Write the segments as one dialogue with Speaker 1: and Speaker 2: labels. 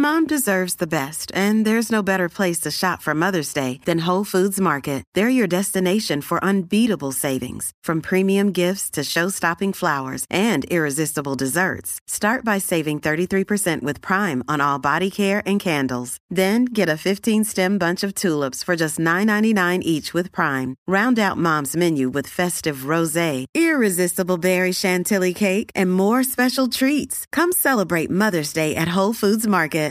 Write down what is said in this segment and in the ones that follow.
Speaker 1: Mom deserves the best, and there's no better place to shop for Mother's Day than Whole Foods Market. They're your destination for unbeatable savings, from premium gifts to show-stopping flowers and irresistible desserts. Start by saving 33% with Prime on all body care and candles. Then get a 15-stem bunch of tulips for just $9.99 each with Prime. Round out Mom's menu with festive rosé, irresistible berry chantilly cake, and more special treats. Come celebrate Mother's Day at Whole Foods Market.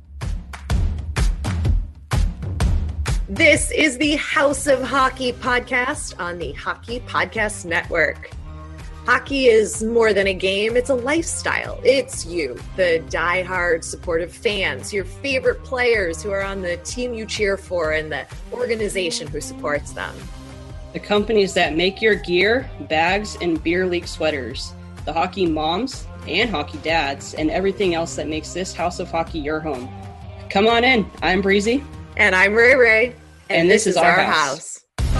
Speaker 2: This is the House of Hockey podcast on the Hockey Podcast Network. Hockey is more than a game, it's a lifestyle. It's you, the diehard supportive fans, your favorite players who are on the team you cheer for, and the organization who supports them.
Speaker 3: The companies that make your gear, bags, and beer league sweaters. The hockey moms and hockey dads, and everything else that makes this House of Hockey your home. Come on in. I'm Breezy.
Speaker 2: And I'm Ray Ray.
Speaker 3: And this is our house.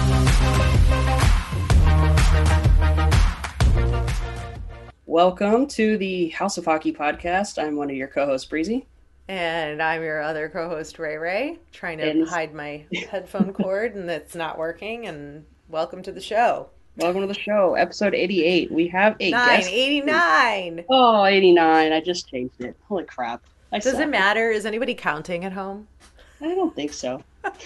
Speaker 3: Welcome to the House of Hockey podcast. I'm one of your co-hosts, Breezy.
Speaker 2: And I'm your other co-host, Ray Ray, trying to hide my headphone cord, and it's not working. And welcome to the show.
Speaker 3: Welcome to the show, episode 88. We have a guest.
Speaker 2: 89.
Speaker 3: Oh, 89. I just changed it. Holy crap.
Speaker 2: Does it matter? Is anybody counting at home?
Speaker 3: I don't think so.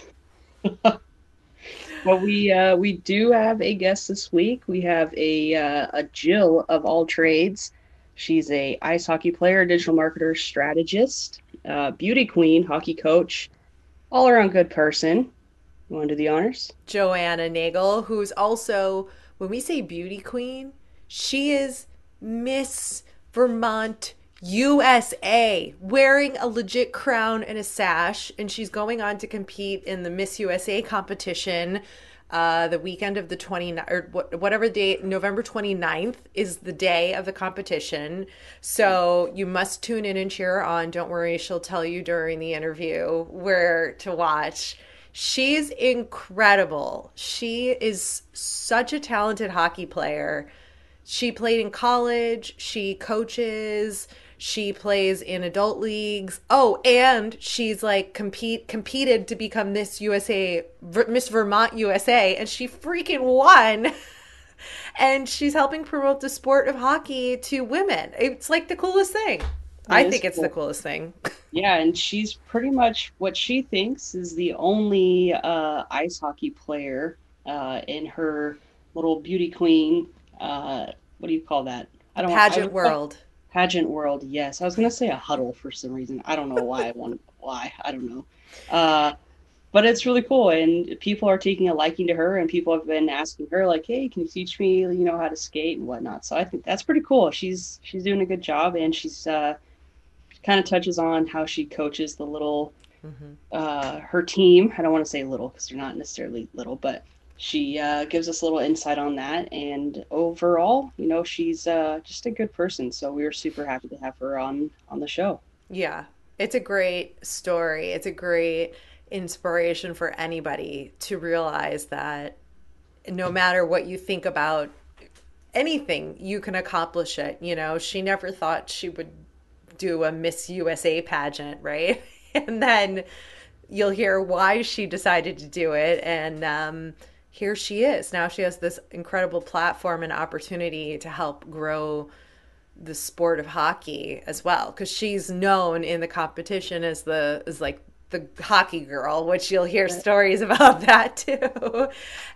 Speaker 3: Well, we do have a guest this week. We have a Jill of all trades. She's a ice hockey player, digital marketer, strategist, beauty queen, hockey coach, all around good person. You want to do the honors?
Speaker 2: Joanna Nagel, who's also, when we say beauty queen, she is Miss Vermont USA, wearing a legit crown and a sash, and she's going on to compete in the Miss USA competition the weekend of the 29th, or whatever day, November 29th is the day of the competition. So you must tune in and cheer on. Don't worry, she'll tell you during the interview where to watch. She's incredible. She is such a talented hockey player. She played in college, she coaches, she plays in adult leagues. Oh, and she's like competed to become Miss USA, Miss Vermont USA, and she freaking won. And she's helping promote the sport of hockey to women. It's like the coolest thing. I think it's the coolest thing.
Speaker 3: Yeah, and she's pretty much what she thinks is the only ice hockey player in her little beauty queen. What do you call that?
Speaker 2: Pageant world.
Speaker 3: Pageant world, yes. I was going to say a huddle for some reason. I don't know why. I don't know. But it's really cool, and people are taking a liking to her, and people have been asking her, like, hey, can you teach me, how to skate and whatnot. So I think that's pretty cool. She's doing a good job, and she's kind of touches on how she coaches the little, her team. I don't want to say little because they're not necessarily little, but she gives us a little insight on that. And overall, she's just a good person. So we were super happy to have her on the show.
Speaker 2: Yeah, it's a great story. It's a great inspiration for anybody to realize that no matter what you think about anything, you can accomplish it. She never thought she would do a Miss USA pageant, right? And then you'll hear why she decided to do it. And here she is. Now she has this incredible platform and opportunity to help grow the sport of hockey as well. Because she's known in the competition as like the hockey girl, which you'll hear stories about that too.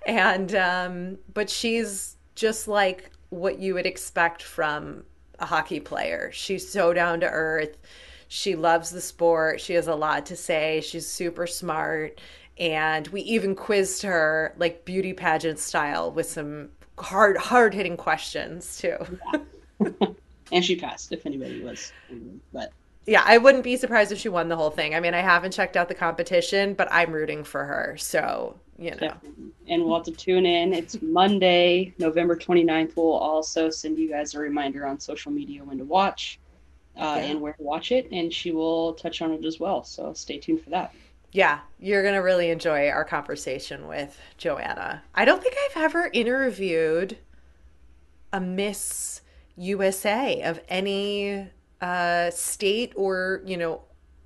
Speaker 2: And but she's just like what you would expect from a hockey player. She's so down to earth. She loves the sport. She has a lot to say. She's super smart. And we even quizzed her like beauty pageant style with some hard-hitting questions too.
Speaker 3: Yeah. And she passed, if anybody was. But
Speaker 2: yeah, I wouldn't be surprised if she won the whole thing. I mean, I haven't checked out the competition, but I'm rooting for her. So,
Speaker 3: Definitely. And we'll have to tune in. It's Monday, November 29th. We'll also send you guys a reminder on social media when to watch and where to watch it. And she will touch on it as well. So stay tuned for that.
Speaker 2: Yeah, you're going to really enjoy our conversation with Joanna. I don't think I've ever interviewed a Miss USA of any state or,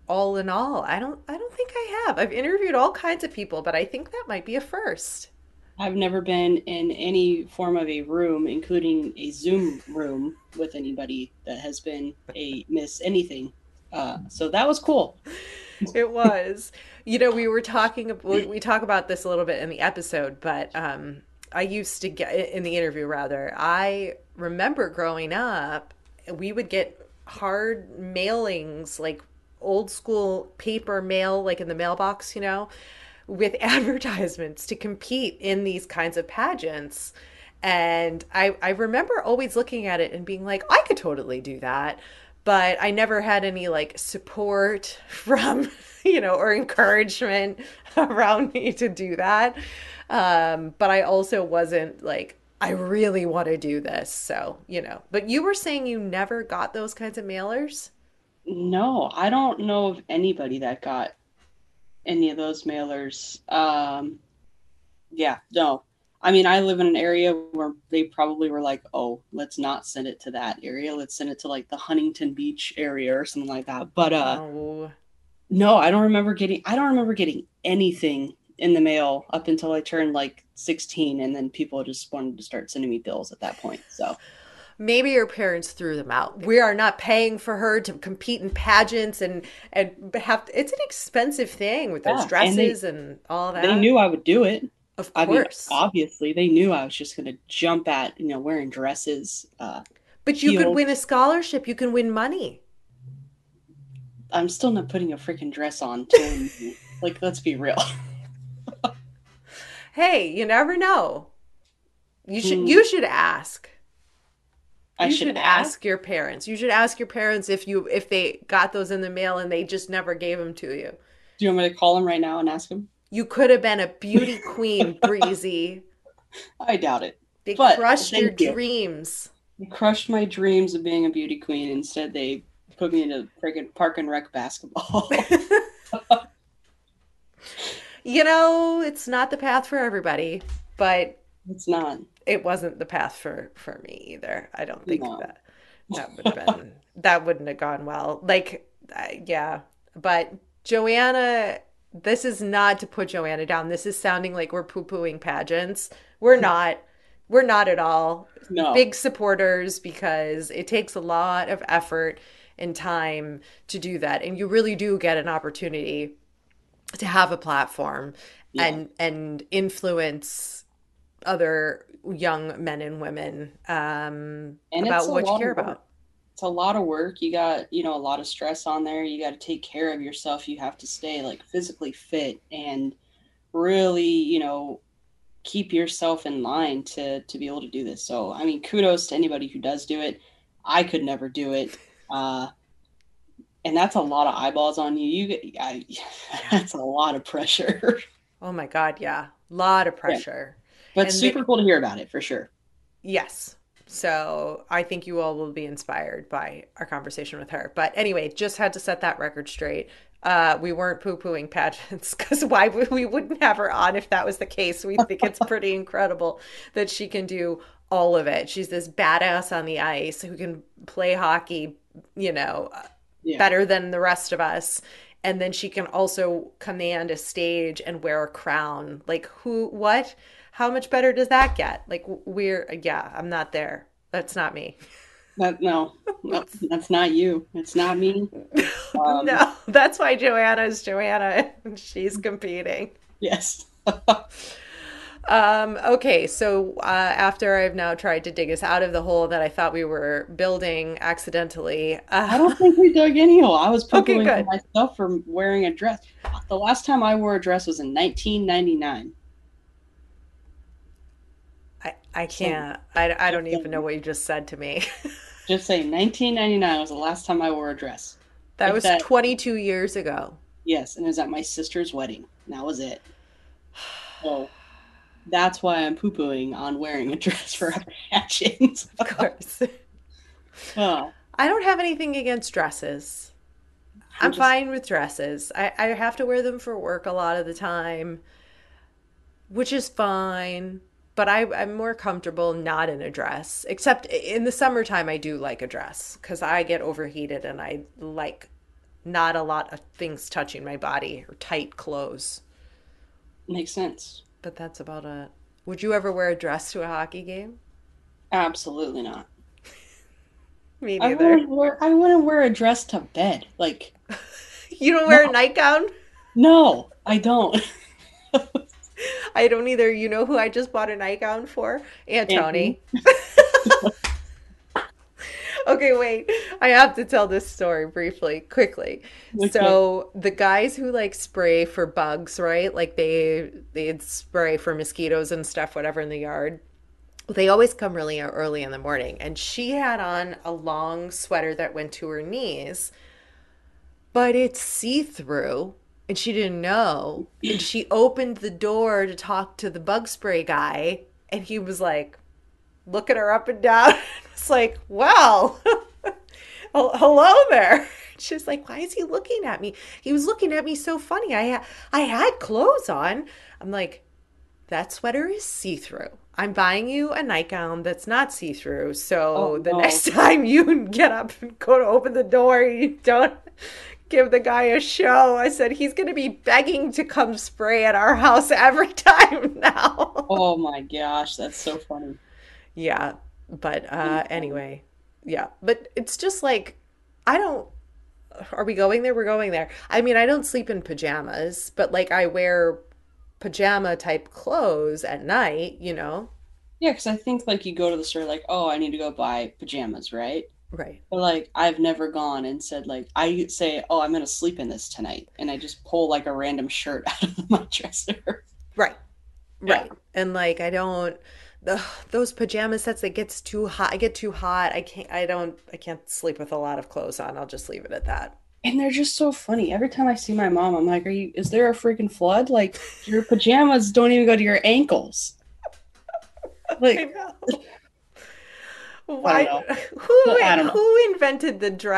Speaker 2: all in all. I don't think I have. I've interviewed all kinds of people, but I think that might be a first.
Speaker 3: I've never been in any form of a room, including a Zoom room, with anybody that has been a Miss Anything. So that was cool.
Speaker 2: It was. We were talking, we talk about this a little bit in the episode, but I used to get, in the interview rather, I remember growing up, we would get hard mailings, like old school paper mail, like in the mailbox, with advertisements to compete in these kinds of pageants. And I remember always looking at it and being like, I could totally do that. But I never had any like support from, or encouragement around me to do that. But I also wasn't like, I really want to do this. So, but you were saying you never got those kinds of mailers?
Speaker 3: No, I don't know of anybody that got any of those mailers. Yeah, no. I mean, I live in an area where they probably were like, oh, let's not send it to that area. Let's send it to like the Huntington Beach area or something like that. But
Speaker 2: Oh,
Speaker 3: no, I don't remember getting anything in the mail up until I turned like 16, and then people just wanted to start sending me bills at that point. So
Speaker 2: maybe your parents threw them out. We are not paying for her to compete in pageants and have, it's an expensive thing with those
Speaker 3: yeah, and
Speaker 2: dresses and all
Speaker 3: they
Speaker 2: that.
Speaker 3: knew I would do it.
Speaker 2: Of
Speaker 3: I mean,
Speaker 2: course.
Speaker 3: obviously they knew I was just going to jump at, wearing dresses,
Speaker 2: But you could
Speaker 3: heels.
Speaker 2: win a scholarship, you can win money.
Speaker 3: I'm still not putting a freaking dress on to win. Like, let's be real.
Speaker 2: Hey, you never know. You should
Speaker 3: Hmm,
Speaker 2: you should ask.
Speaker 3: I
Speaker 2: You
Speaker 3: should
Speaker 2: should
Speaker 3: ask.
Speaker 2: ask your parents. You should ask your parents if they got those in the mail and they just never gave them to you.
Speaker 3: Do you want me to call him right now and ask him?
Speaker 2: You could have been a beauty queen, Breezy.
Speaker 3: I doubt it.
Speaker 2: They
Speaker 3: But
Speaker 2: crushed your
Speaker 3: thank you.
Speaker 2: dreams.
Speaker 3: They crushed my dreams of being a beauty queen. Instead, they put me into freaking park and rec basketball.
Speaker 2: It's not the path for everybody, but
Speaker 3: It's not.
Speaker 2: it wasn't the path for me either. I don't think
Speaker 3: No.
Speaker 2: that would have been that wouldn't have gone well. Like, yeah, but Joanna, this is not to put Joanna down. This is sounding like we're poo-pooing pageants. We're not. We're not at all.
Speaker 3: No.
Speaker 2: Big supporters because it takes a lot of effort and time to do that, and you really do get an opportunity to have a platform
Speaker 3: Yeah.
Speaker 2: and influence other young men and women
Speaker 3: And it's
Speaker 2: about
Speaker 3: a
Speaker 2: what you
Speaker 3: lot
Speaker 2: care
Speaker 3: of work.
Speaker 2: about.
Speaker 3: It's a lot of work. You got, a lot of stress on there. You got to take care of yourself. You have to stay like physically fit and really, keep yourself in line to be able to do this. So, I mean, kudos to anybody who does do it. I could never do it. Uh, and that's a lot of eyeballs on you.
Speaker 2: Yeah.
Speaker 3: That's a lot of pressure.
Speaker 2: Oh my God, yeah. A lot of
Speaker 3: Yeah.
Speaker 2: pressure.
Speaker 3: But
Speaker 2: And
Speaker 3: super cool to hear about it for sure.
Speaker 2: yes. So I think you all will be inspired by our conversation with her. But anyway, just had to set that record straight. We weren't poo-pooing pageants because why would we wouldn't have her on if that was the case. We think it's pretty incredible that she can do all of it. She's this badass on the ice who can play hockey, you know,
Speaker 3: Yeah.
Speaker 2: better than the rest of us. And then she can also command a stage and wear a crown. Like, who, what? How much better does that get? Like, yeah, I'm not there. That's not me.
Speaker 3: No, no, that's not you. It's not me. Um,
Speaker 2: No, that's why Joanna is Joanna and she's competing.
Speaker 3: yes.
Speaker 2: Okay, so after I've now tried to dig us out of the hole that I thought we were building accidentally,
Speaker 3: I don't think we dug any hole. I was
Speaker 2: okay,
Speaker 3: poo-pooing for
Speaker 2: good.
Speaker 3: myself for wearing a dress. The last time I wore a dress was in 1999.
Speaker 2: I
Speaker 3: So
Speaker 2: can't. I
Speaker 3: just
Speaker 2: don't even know
Speaker 3: saying,
Speaker 2: what you just said to me.
Speaker 3: just saying, 1999 was the last time I wore a dress.
Speaker 2: That
Speaker 3: It's
Speaker 2: was
Speaker 3: at
Speaker 2: 22 years ago.
Speaker 3: Yes, and it was at my sister's wedding. And that was it. So that's why I'm poo-pooing on wearing a dress for a pageant.
Speaker 2: Of course.
Speaker 3: Oh,
Speaker 2: I don't have anything against dresses.
Speaker 3: I'm
Speaker 2: I'm
Speaker 3: just
Speaker 2: fine with dresses. I have to wear them for work a lot of the time, which is fine. But I'm more comfortable not in a dress. Except in the summertime, I do like a dress because I get overheated and I like not a lot of things touching my body or tight clothes.
Speaker 3: Makes sense.
Speaker 2: But that's about it. Would you ever wear a dress to a hockey game?
Speaker 3: Absolutely not.
Speaker 2: Me neither.
Speaker 3: I wouldn't wear a dress to bed. Like,
Speaker 2: You don't wear a
Speaker 3: no,
Speaker 2: nightgown?
Speaker 3: no, I don't.
Speaker 2: I don't either. You know who I just bought a nightgown for? Aunt
Speaker 3: Anthony.
Speaker 2: Tony. Okay, wait. I have to tell this story briefly, quickly.
Speaker 3: Okay.
Speaker 2: So the guys who like spray for bugs, right? Like they'd spray for mosquitoes and stuff, whatever in the yard. They always come really early in the morning. And she had on a long sweater that went to her knees, but it's see-through. And she didn't know. And she opened the door to talk to the bug spray guy. And he was like, looking her up and down. It's like, wow, hello there. She's like, why is he looking at me? He was looking at me so funny. I had clothes on. I'm like, that sweater is see-through. I'm buying you a nightgown that's not see-through.
Speaker 3: Oh
Speaker 2: So the
Speaker 3: no.
Speaker 2: next time you get up and go to open the door, you don't give the guy a show. I said, he's going to be begging to come spray at our house every time now.
Speaker 3: Oh my gosh, that's so funny.
Speaker 2: Yeah, but
Speaker 3: Um,
Speaker 2: anyway, yeah. But it's just like I don't are we going there? We're going there. I mean, I don't sleep in pajamas, but like I wear pajama type clothes at night, you know?
Speaker 3: Yeah, because I think like you go to the store like, oh, I need to go buy pajamas, right?
Speaker 2: Right.
Speaker 3: But like I've never gone and said like I say, oh, I'm gonna sleep in this tonight, and I just pull like a random shirt out of my dresser.
Speaker 2: Right.
Speaker 3: Yeah.
Speaker 2: Right. And like I don't those pajama sets, it gets too hot. I get too hot. I can't sleep with a lot of clothes on. I'll just leave it at that.
Speaker 3: And they're just so funny. Every time I see my mom, I'm like, is there a freaking flood? Like, your pajamas don't even go to your ankles.
Speaker 2: I
Speaker 3: Like,
Speaker 2: know.
Speaker 3: I don't
Speaker 2: Why
Speaker 3: know. I don't know.
Speaker 2: who invented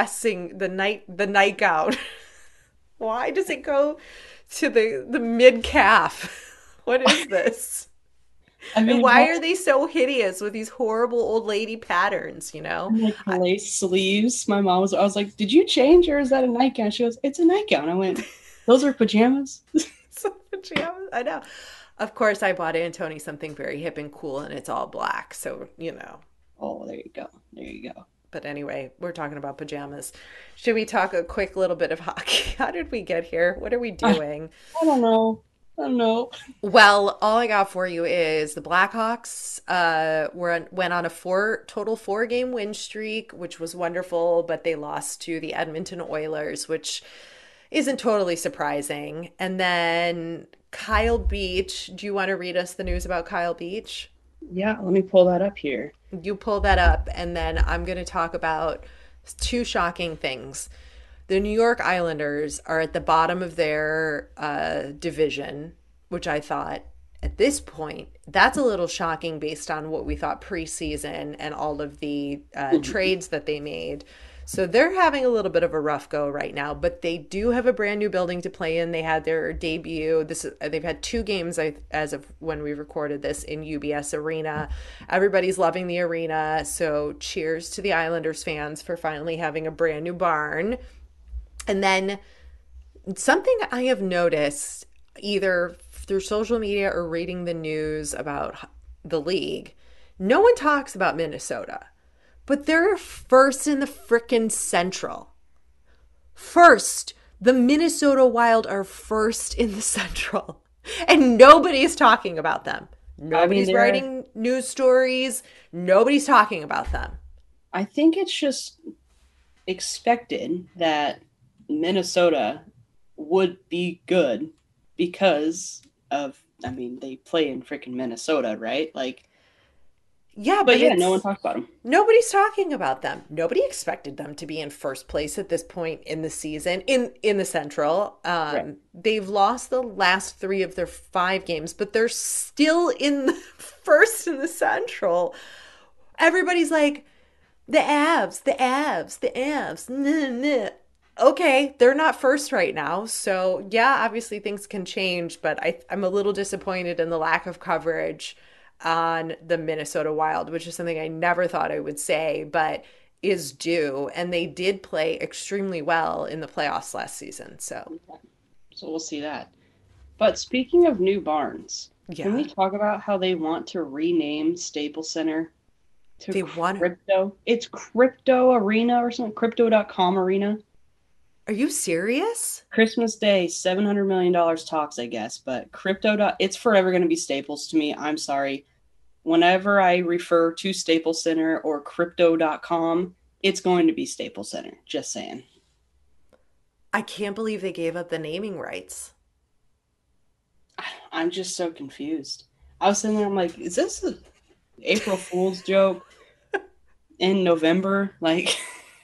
Speaker 2: the nightgown? Why does it go to the mid calf? What is this?
Speaker 3: I
Speaker 2: And
Speaker 3: mean,
Speaker 2: why
Speaker 3: what,
Speaker 2: are they so hideous with these horrible old lady patterns, you know?
Speaker 3: and like lace sleeves. I was like, did you change or is that a nightgown? She goes, it's a nightgown. I went, those are pajamas?
Speaker 2: So pajamas, I know. Of course, I bought Aunt Tony something very hip and cool, and it's all black, so you know.
Speaker 3: Oh, there you go. There you go.
Speaker 2: But anyway, we're talking about pajamas. Should we talk a quick little bit of hockey? How did we get here? What are we
Speaker 3: I,
Speaker 2: doing?
Speaker 3: I don't know. I don't know.
Speaker 2: Well, all I got for you is the Blackhawks went on a four game win streak, which was wonderful, but they lost to the Edmonton Oilers, which isn't totally surprising. And then Kyle Beach, do you want to read us the news about Kyle Beach?
Speaker 3: Yeah, let me pull that up here.
Speaker 2: You pull that up, and then I'm going to talk about two shocking things. The New York Islanders are at the bottom of their division, which I thought at this point, that's a little shocking based on what we thought preseason and all of the trades that they made. So they're having a little bit of a rough go right now, but they do have a brand new building to play in. They had their debut. They've had two games as of when we recorded this in UBS Arena. Everybody's loving the arena. So cheers to the Islanders fans for finally having a brand new barn. And then something I have noticed either through social media or reading the news about the league, no one talks about Minnesota, but they're first in the frickin' Central. First, the Minnesota Wild are first in the Central, and nobody's talking about them.
Speaker 3: I mean,
Speaker 2: Nobody's writing news stories. Nobody's talking about them.
Speaker 3: I think it's just expected that Minnesota would be good because of, I mean, they play in freaking Minnesota, right? Like,
Speaker 2: Yeah,
Speaker 3: but
Speaker 2: but
Speaker 3: yeah, no one
Speaker 2: it's
Speaker 3: talks about them.
Speaker 2: nobody's talking about them. Nobody expected them to be in first place at this point in the season in the Central.
Speaker 3: Right.
Speaker 2: They've lost the last three of their five games, but they're still in the first in the Central. Everybody's like the Avs, the Avs, the Avs. Nah, nah. Okay, they're not first right now, so yeah, obviously things can change, but I'm a little disappointed in the lack of coverage on the Minnesota Wild, which is something I never thought I would say, but is due, and they did play extremely well in the playoffs last season. So,
Speaker 3: So we'll see that. But speaking of new barns, can we
Speaker 2: yeah,
Speaker 3: talk about how they want to rename Staples Center to
Speaker 2: they won.
Speaker 3: Crypto? It's Crypto Arena or something, Crypto.com Arena.
Speaker 2: Are you serious?
Speaker 3: Christmas Day, $700 million talks, I guess, but it's forever going to be Staples to me. I'm sorry. Whenever I refer to Staples Center or Crypto.com, it's going to be Staples Center. Just saying.
Speaker 2: I can't believe they gave up the naming rights.
Speaker 3: I'm just so confused. I was sitting there, I'm like, is this an April Fool's joke in November? Like,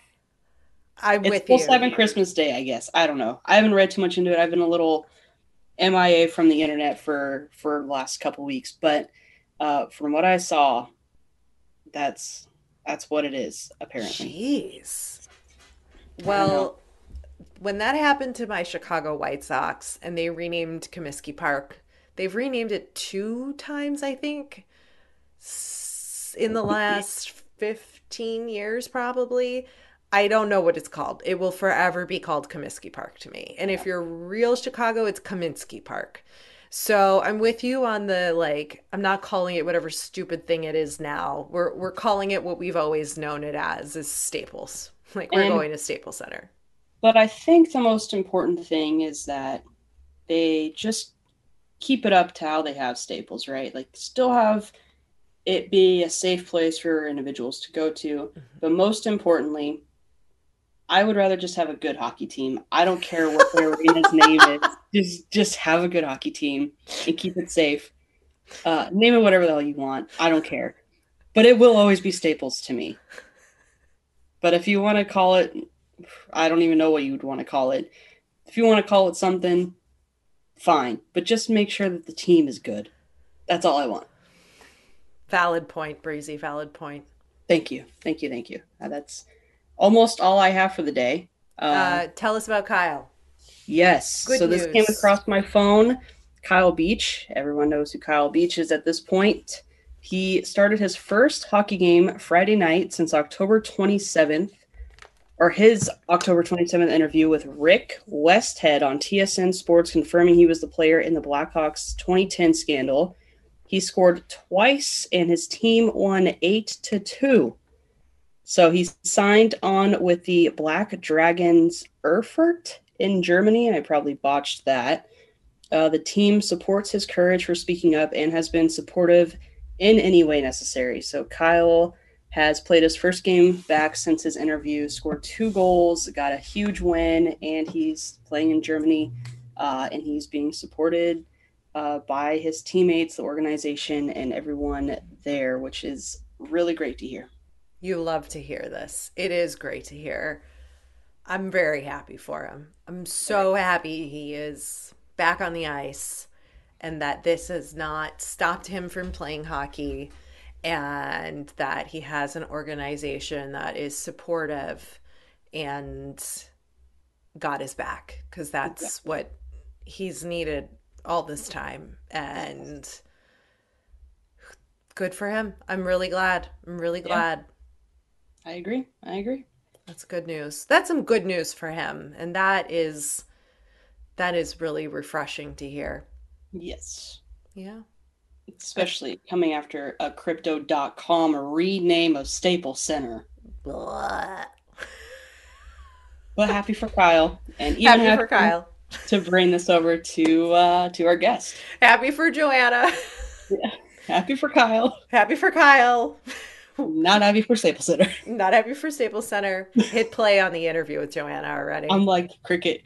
Speaker 2: I'm
Speaker 3: it's
Speaker 2: with
Speaker 3: full
Speaker 2: you.
Speaker 3: 7 Christmas Day, I guess. I don't know. I haven't read too much into it. I've been a little MIA from the internet for the last couple weeks, but from what I saw, that's what it is, apparently.
Speaker 2: Jeez.
Speaker 3: I don't know.
Speaker 2: Well, when that happened to my Chicago White Sox and they renamed Comiskey Park, they've renamed it 2 times, I think, in the last 15 years, probably. I don't know what it's called. It will forever be called Comiskey Park to me. And if you're real Chicago, it's Kaminsky Park. So I'm with you on the like, I'm not calling it whatever stupid thing it is now. We're calling it what we've always known it as is Staples. Like we're
Speaker 3: And
Speaker 2: going to Staples Center.
Speaker 3: but I think the most important thing is that they just keep it up to how they have Staples, right? Like still have it be a safe place for individuals to go to, but most importantly, I would rather just have a good hockey team. I don't care what their arena's name is. Just have a good hockey team and keep it safe. Name it whatever the hell you want. I don't care. But it will always be Staples to me. But if you want to call it, I don't even know what you would want to call it. If you want to call it something, fine. But just make sure that the team is good. That's all I want.
Speaker 2: Valid point, Breezy. Valid point.
Speaker 3: Thank you. Thank you. Thank you. That's almost all I have for the day.
Speaker 2: Tell us about Kyle.
Speaker 3: Yes.
Speaker 2: Good
Speaker 3: So this came
Speaker 2: news.
Speaker 3: across my phone. Kyle Beach. Everyone knows who Kyle Beach is at this point. He started his first hockey game Friday night since October 27th, or his October 27th interview with Rick Westhead on TSN Sports, confirming he was the player in the Blackhawks 2010 scandal. He scored twice and his team won 8-2. So he signed on with the Black Dragons Erfurt in Germany. I probably botched that. The team supports his courage for speaking up and has been supportive in any way necessary. So Kyle has played his first game back since his interview, scored 2 goals, got a huge win, and he's playing in Germany, and he's being supported by his teammates, the organization, and everyone there, which is really great to hear.
Speaker 2: You love to hear this. It is great to hear. I'm very happy for him. I'm so happy he is back on the ice and that this has not stopped him from playing hockey and that he has an organization that is supportive and got his back because that's what he's needed all this time. And good for him. I'm really glad. I'm really glad.
Speaker 3: I agree.
Speaker 2: That's good news. That's some good news for him. And that is really refreshing to hear.
Speaker 3: Yes.
Speaker 2: Yeah.
Speaker 3: Especially coming after a Crypto.com rename of Staples Center.
Speaker 2: Blah.
Speaker 3: But happy for Kyle. And even
Speaker 2: Happy for Kyle.
Speaker 3: to bring this over to our guest.
Speaker 2: Happy for Joanna.
Speaker 3: Yeah. Happy for Kyle.
Speaker 2: Happy for Kyle.
Speaker 3: Not happy for Staples Center.
Speaker 2: Not happy for Staples Center. Hit play on the interview with Joanna already.
Speaker 3: I'm like, cricket.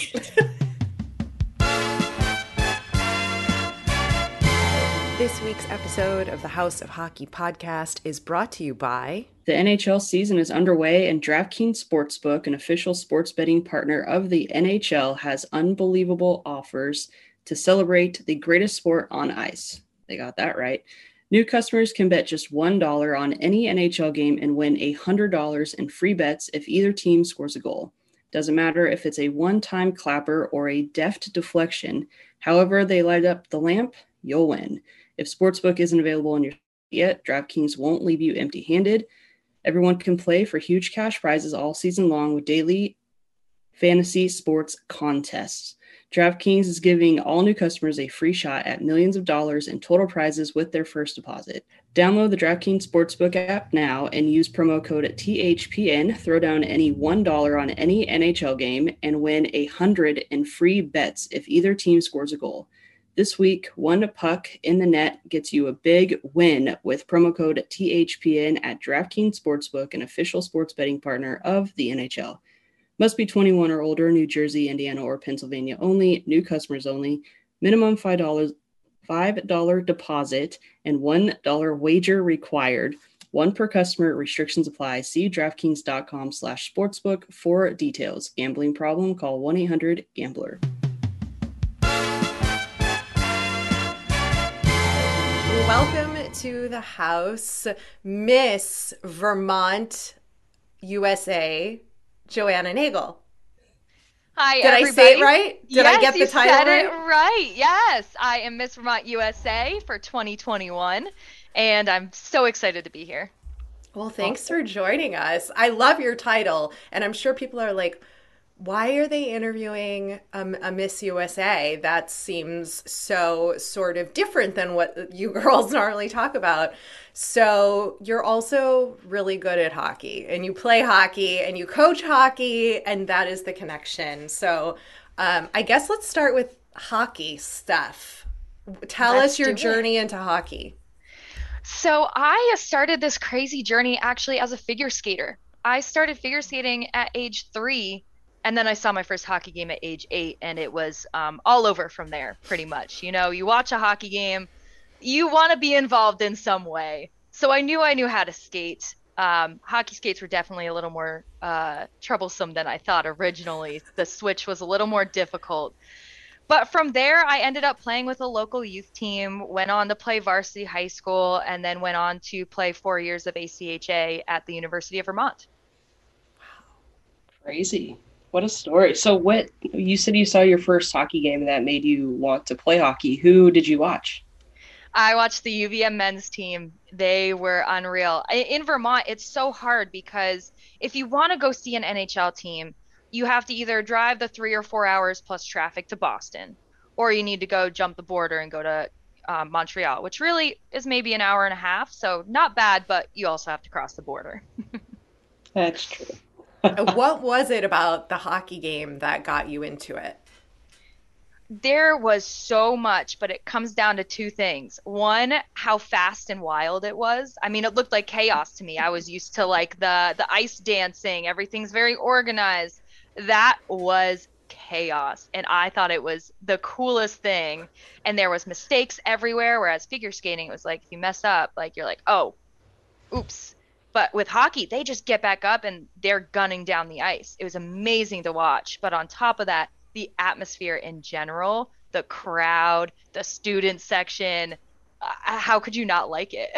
Speaker 2: This week's episode of the House of Hockey podcast is brought to you by...
Speaker 3: The NHL season is underway, and DraftKings Sportsbook, an official sports betting partner of the NHL, has unbelievable offers to celebrate the greatest sport on ice. They got that right. New customers can bet just $1 on any NHL game and win $100 in free bets if either team scores a goal. Doesn't matter if it's a one-time clapper or a deft deflection. However they light up the lamp, you'll win. If Sportsbook isn't available in your state yet, DraftKings won't leave you empty-handed. Everyone can play for huge cash prizes all season long with daily fantasy sports contests. DraftKings is giving all new customers a free shot at millions of dollars in total prizes with their first deposit. Download the DraftKings Sportsbook app now and use promo code THPN. Throw down any $1 on any NHL game and win $100 in free bets if either team scores a goal. This week, one puck in the net gets you a big win with promo code THPN at DraftKings Sportsbook, an official sports betting partner of the NHL. Must be 21 or older, New Jersey, Indiana, or Pennsylvania only. New customers only. Minimum $5 deposit and $1 wager required. One per customer. Restrictions apply. See DraftKings.com/sportsbook for details. Gambling problem? Call 1-800-GAMBLER.
Speaker 2: Welcome to the house, Miss Vermont, USA, Joanna Nagel.
Speaker 4: Hi,
Speaker 2: Did
Speaker 4: everybody.
Speaker 2: I say it right? Did I get the title
Speaker 4: right?
Speaker 2: right?
Speaker 4: You said it right. Yes, I am Miss Vermont USA for 2021, and I'm so excited to be here.
Speaker 2: Well, thanks for joining us. I love your title, and I'm sure people are like, why are they interviewing a Miss USA? That seems so sort of different than what you girls normally talk about. So you're also really good at hockey, and you play hockey, and you coach hockey, and that is the connection. So I guess let's start with hockey stuff. Tell us your journey into hockey.
Speaker 4: So I started this crazy journey actually as a figure skater. I started figure skating at age 3. And then I saw my first hockey game at age 8, and it was all over from there, pretty much. You know, you watch a hockey game, you want to be involved in some way. So I knew how to skate. Hockey skates were definitely a little more troublesome than I thought originally. The switch was a little more difficult. But from there, I ended up playing with a local youth team, went on to play varsity high school, and then went on to play 4 years of ACHA at the University of Vermont.
Speaker 3: Wow. Crazy. What a story. So what, you said you saw your first hockey game that made you want to play hockey. Who did you watch?
Speaker 4: I watched the UVM men's team. They were unreal. In Vermont, it's so hard because if you want to go see an NHL team, you have to either drive the 3 or 4 hours plus traffic to Boston, or you need to go jump the border and go to Montreal, which really is maybe an hour and a half. So not bad, but you also have to cross the border.
Speaker 3: That's true.
Speaker 2: What was it about the hockey game that got you into it?
Speaker 4: There was so much, but it comes down to 2 things. One, how fast and wild it was. I mean, it looked like chaos to me. I was used to like the ice dancing. Everything's very organized. That was chaos, and I thought it was the coolest thing. And there was mistakes everywhere, whereas figure skating, it was like if you mess up, like you're like, oh, oops. But with hockey, they just get back up and they're gunning down the ice. It was amazing to watch. But on top of that, the atmosphere in general, the crowd, the student section, how could you not like it?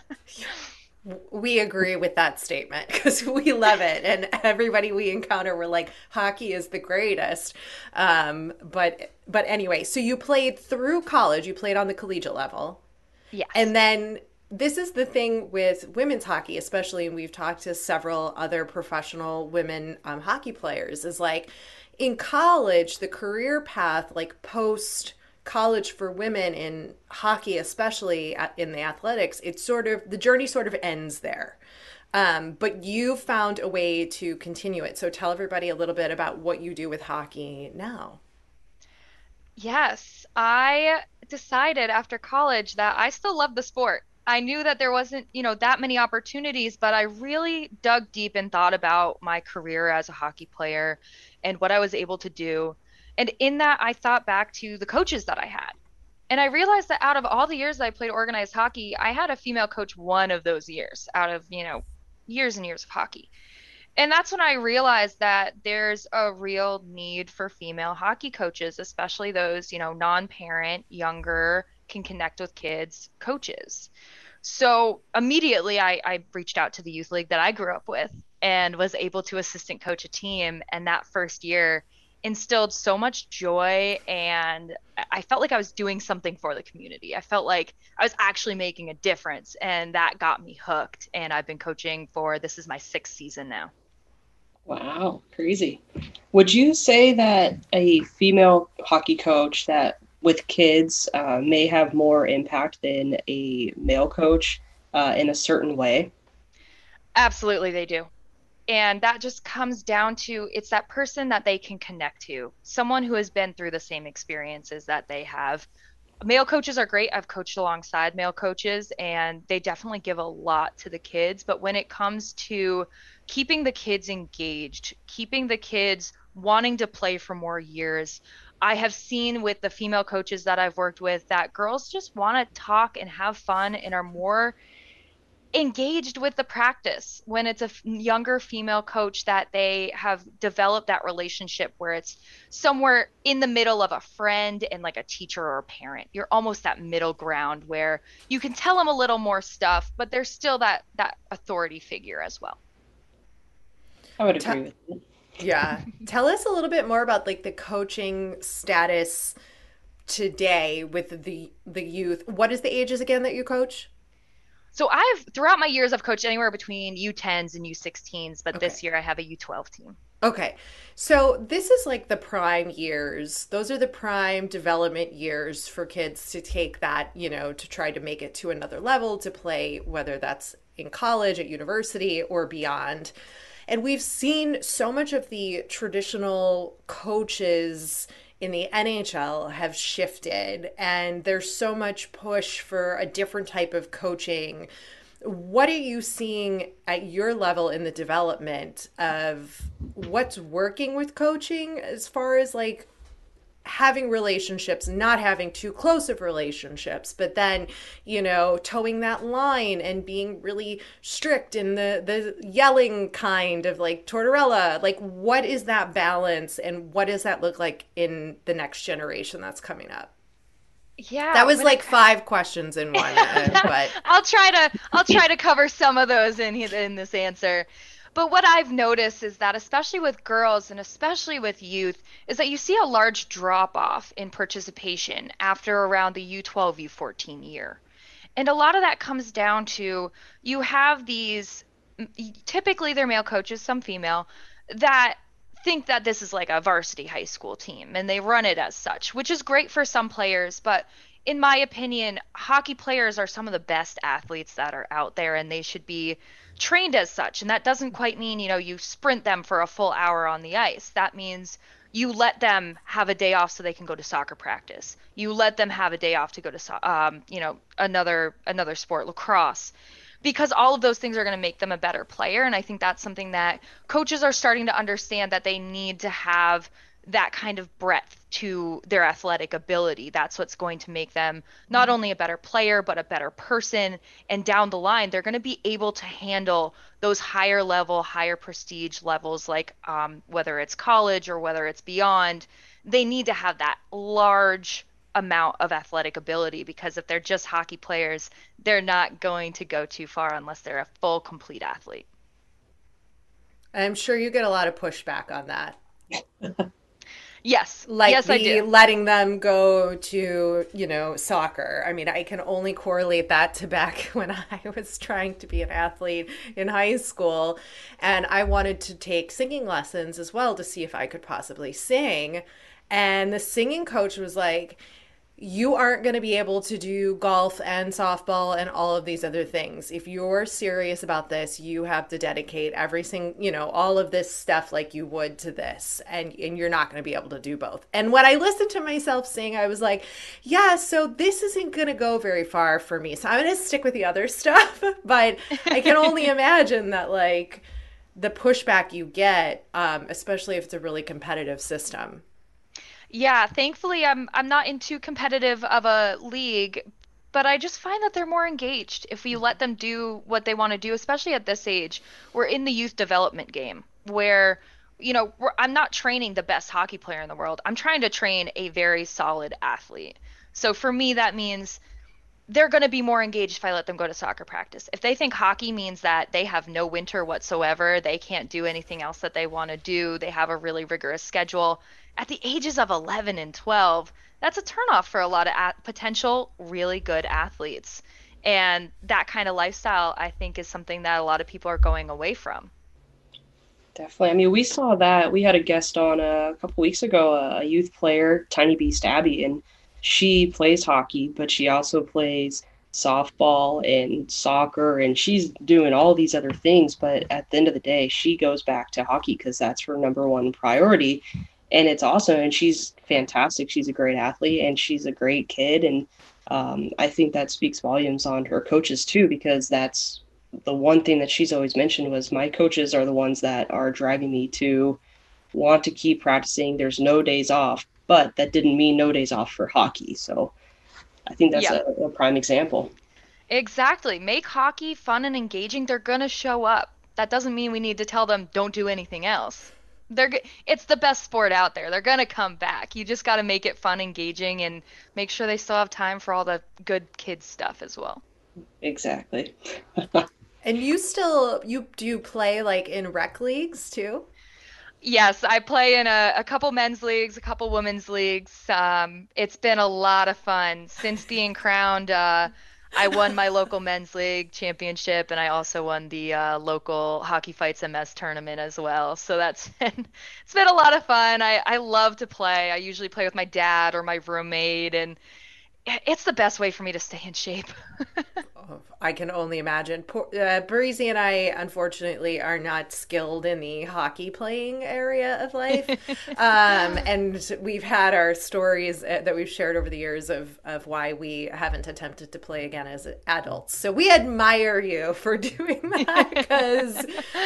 Speaker 2: We agree with that statement because we love it. And everybody we encounter, we're like, hockey is the greatest. But anyway, so you played through college. You played on the collegiate level.
Speaker 4: Yes.
Speaker 2: And then this is the thing with women's hockey, especially, and we've talked to several other professional women hockey players, is like in college, the career path, like post college for women in hockey, especially in the athletics, it's sort of, the journey sort of ends there. But you found a way to continue it. So tell everybody a little bit about what you do with hockey now.
Speaker 4: Yes, I decided after college that I still love the sport. I knew that there wasn't, that many opportunities, but I really dug deep and thought about my career as a hockey player and what I was able to do. And in that, I thought back to the coaches that I had. And I realized that out of all the years that I played organized hockey, I had a female coach one of those years out of, years and years of hockey. And that's when I realized that there's a real need for female hockey coaches, especially those, non-parent, younger, can connect with kids coaches. So immediately I reached out to the youth league that I grew up with and was able to assistant coach a team. And that first year, instilled so much joy, and I felt like I was doing something for the community. I felt like I was actually making a difference, and that got me hooked. And I've been coaching for, this is my 6th season now.
Speaker 3: Wow, crazy. Would you say that a female hockey coach that with kids may have more impact than a male coach in a certain way?
Speaker 4: Absolutely, they do. And that just comes down to, it's that person that they can connect to, someone who has been through the same experiences that they have. Male coaches are great. I've coached alongside male coaches, and they definitely give a lot to the kids. But when it comes to keeping the kids engaged, keeping the kids wanting to play for more years, I have seen with the female coaches that I've worked with that girls just want to talk and have fun and are more engaged with the practice when it's a younger female coach, that they have developed that relationship where it's somewhere in the middle of a friend and like a teacher or a parent. You're almost that middle ground where you can tell them a little more stuff, but there's still that authority figure as well.
Speaker 3: I would agree with you.
Speaker 2: Yeah. Tell us a little bit more about like the coaching status today with the youth. What is the ages again that you coach?
Speaker 4: So throughout my years, I've coached anywhere between U10s and U16s, but this year I have a U12 team.
Speaker 2: Okay. So this is like the prime years. Those are the prime development years for kids to take that, to try to make it to another level, to play, whether that's in college, at university, or beyond. And we've seen so much of the traditional coaches in the NHL have shifted, and there's so much push for a different type of coaching. What are you seeing at your level in the development of what's working with coaching as far as like having relationships, not having too close of relationships, but then, towing that line and being really strict in the yelling kind of like Tortorella? Like, what is that balance and what does that look like in the next generation that's coming up?
Speaker 4: Yeah,
Speaker 2: that was like 5 questions in one, but
Speaker 4: I'll try to cover some of those in this answer. But what I've noticed is that, especially with girls and especially with youth, is that you see a large drop off in participation after around the U12, U14 year. And a lot of that comes down to, you have these, typically they're male coaches, some female, that think that this is like a varsity high school team and they run it as such, which is great for some players. But in my opinion, hockey players are some of the best athletes that are out there, and they should be trained as such. And that doesn't quite mean, you sprint them for a full hour on the ice. That means you let them have a day off so they can go to soccer practice. You let them have a day off to go to, another sport, lacrosse, because all of those things are going to make them a better player. And I think that's something that coaches are starting to understand, that they need to have that kind of breadth to their athletic ability. That's what's going to make them not only a better player, but a better person. And down the line, they're going to be able to handle those higher level, higher prestige levels, like whether it's college or whether it's beyond. They need to have that large amount of athletic ability, because if they're just hockey players, they're not going to go too far unless they're a full, complete athlete.
Speaker 2: I'm sure you get a lot of pushback on that.
Speaker 4: Yes.
Speaker 2: Like
Speaker 4: yes, I do.
Speaker 2: Letting them go to, soccer. I mean, I can only correlate that to back when I was trying to be an athlete in high school, and I wanted to take singing lessons as well to see if I could possibly sing. And the singing coach was like, you aren't going to be able to do golf and softball and all of these other things. If you're serious about this, you have to dedicate all of this stuff like you would to this. And you're not going to be able to do both. And when I listened to myself sing, I was like, yeah, so this isn't going to go very far for me. So I'm going to stick with the other stuff. But I can only imagine that like the pushback you get, especially if it's a really competitive system.
Speaker 4: Yeah, thankfully I'm not in too competitive of a league, but I just find that they're more engaged if we let them do what they want to do, especially at this age. We're in the youth development game where, I'm not training the best hockey player in the world. I'm trying to train a very solid athlete. So for me, that means they're going to be more engaged if I let them go to soccer practice. If they think hockey means that they have no winter whatsoever, they can't do anything else that they want to do, they have a really rigorous schedule, at the ages of 11 and 12, that's a turnoff for a lot of potential really good athletes. And that kind of lifestyle, I think, is something that a lot of people are going away from.
Speaker 5: Definitely. I mean, we saw that. We had a guest on a couple weeks ago, a youth player, Tiny Beast Abby, and she plays hockey, but she also plays softball and soccer, and she's doing all these other things. But at the end of the day, she goes back to hockey because that's her number one priority. And it's awesome. And she's fantastic. She's a great athlete and she's a great kid. And I think that speaks volumes on her coaches too, because that's the one thing that she's always mentioned was my coaches are the ones that are driving me to want to keep practicing. There's no days off, but that didn't mean no days off for hockey. So I think that's a prime example.
Speaker 4: Exactly. Make hockey fun and engaging. They're going to show up. That doesn't mean we need to tell them don't do anything else. It's the best sport out there. They're going to come back. You just got to make it fun, engaging, and make sure they still have time for all the good kids stuff as well.
Speaker 5: Exactly.
Speaker 2: And do you play like in rec leagues too?
Speaker 4: Yes, I play in a couple men's leagues, a couple women's leagues. It's been a lot of fun. Since being crowned, I won my local men's league championship, and I also won the local Hockey Fights MS tournament as well. So it's been a lot of fun. I love to play. I usually play with my dad or my roommate, and it's the best way for me to stay in shape.
Speaker 2: I can only imagine. Breezy and I, unfortunately, are not skilled in the hockey playing area of life. And we've had our stories that we've shared over the years of why we haven't attempted to play again as adults. So we admire you for doing that because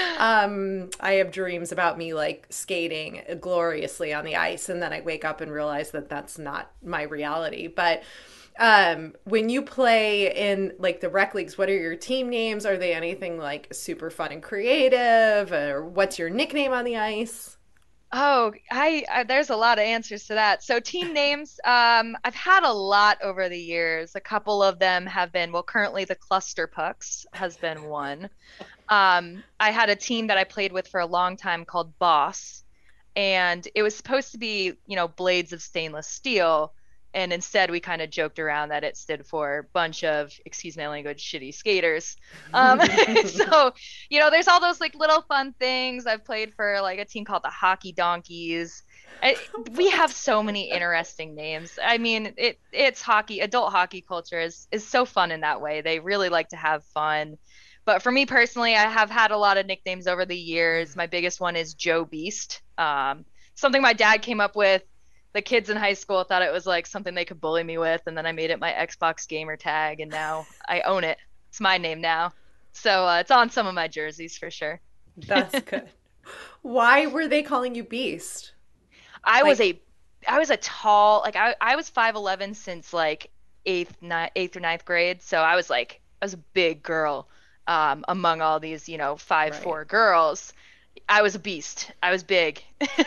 Speaker 2: I have dreams about me like skating gloriously on the ice. And then I wake up and realize that that's not my reality. But when you play in like the rec leagues, what are your team names? Are they anything like super fun and creative, or what's your nickname on the ice?
Speaker 4: Oh, I there's a lot of answers to that. So team names, I've had a lot over the years. A couple of them have been, well, currently the Cluster Pucks has been one. I had a team that I played with for a long time called Boss, and it was supposed to be, blades of stainless steel. And instead, we kind of joked around that it stood for bunch of, excuse my language, shitty skaters. So, there's all those like little fun things. I've played for like a team called the Hockey Donkeys. We have so many interesting names. I mean, it's hockey. Adult hockey culture is so fun in that way. They really like to have fun. But for me personally, I have had a lot of nicknames over the years. My biggest one is Joe Beast. Something my dad came up with. The kids in high school thought it was like something they could bully me with, and then I made it my Xbox gamer tag, and now I own it. It's my name now. So it's on some of my jerseys for sure.
Speaker 2: That's good. Why were they calling you Beast?
Speaker 4: I was a tall, like I was 5'11" since like eighth or ninth grade. So I was a big girl among all these, 5'4" girls. I was a beast. I was big.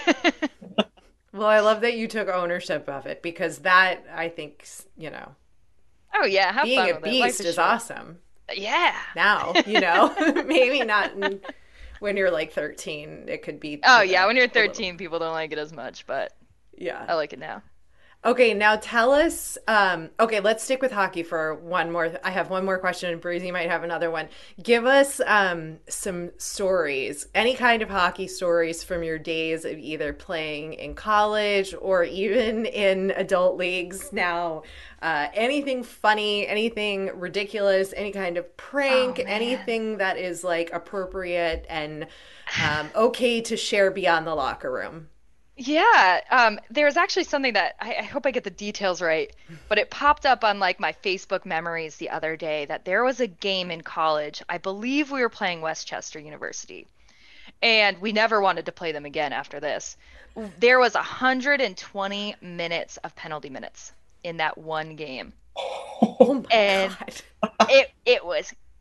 Speaker 2: Well, I love that you took ownership of it because that, I think,
Speaker 4: Oh, yeah. Have
Speaker 2: being
Speaker 4: fun
Speaker 2: a
Speaker 4: with
Speaker 2: beast is awesome.
Speaker 4: Yeah.
Speaker 2: Now, maybe not when you're like 13. It could be.
Speaker 4: Oh, yeah. When you're 13, people don't like it as much, but
Speaker 2: yeah,
Speaker 4: I like it now.
Speaker 2: Okay, now tell us, okay, let's stick with hockey for one more. I have one more question, and Breezy might have another one. Give us some stories, any kind of hockey stories from your days of either playing in college or even in adult leagues now. Anything funny, anything ridiculous, any kind of prank, anything that is like appropriate and okay to share beyond the locker room.
Speaker 4: Yeah, there's actually something that I hope I get the details right, but it popped up on like my Facebook memories the other day that there was a game in college. I believe we were playing Westchester University, and we never wanted to play them again after this. There was 120 minutes of penalty minutes in that one game.
Speaker 2: Oh my
Speaker 4: and
Speaker 2: God.
Speaker 4: it was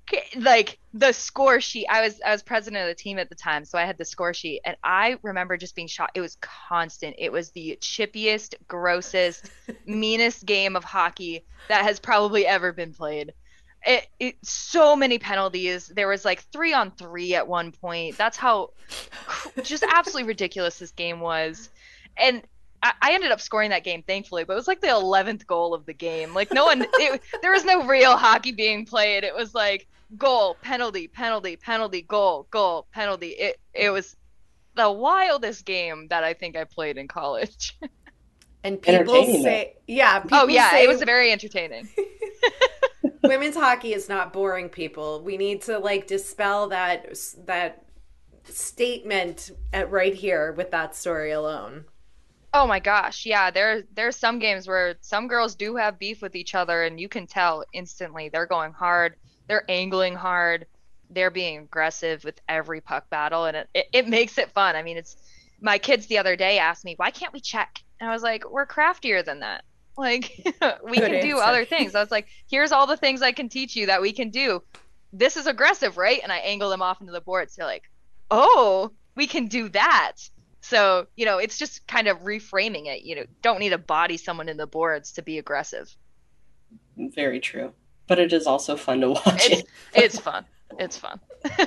Speaker 4: like the score sheet. I was president of the team at the time, so I had the score sheet, and I remember just being shocked. It was constant. It was the chippiest, grossest, meanest game of hockey that has probably ever been played. So many penalties. There was like 3-on-3 at one point. That's how just absolutely ridiculous this game was. And I ended up scoring that game, thankfully, but it was like the 11th goal of the game. Like there was no real hockey being played. It was like goal, penalty, penalty, penalty, goal, goal, penalty. It was the wildest game that I think I played in college.
Speaker 2: And people say,
Speaker 4: it was very entertaining.
Speaker 2: Women's hockey is not boring, people. We need to like dispel that statement right here with that story alone.
Speaker 4: Oh my gosh, yeah, there's some games where some girls do have beef with each other, and you can tell instantly. They're going hard, they're angling hard, they're being aggressive with every puck battle, and it makes it fun. I mean, it's my kids the other day asked me, why can't we check? And I was like, we're craftier than that. Like, we can do other things. I was like, here's all the things I can teach you that we can do. This is aggressive, right? And I angle them off into the boards. They're like, oh, we can do that. So, it's just kind of reframing it. Don't need to body someone in the boards to be aggressive.
Speaker 5: Very true. But it is also fun to watch it.
Speaker 4: It's fun. It's fun.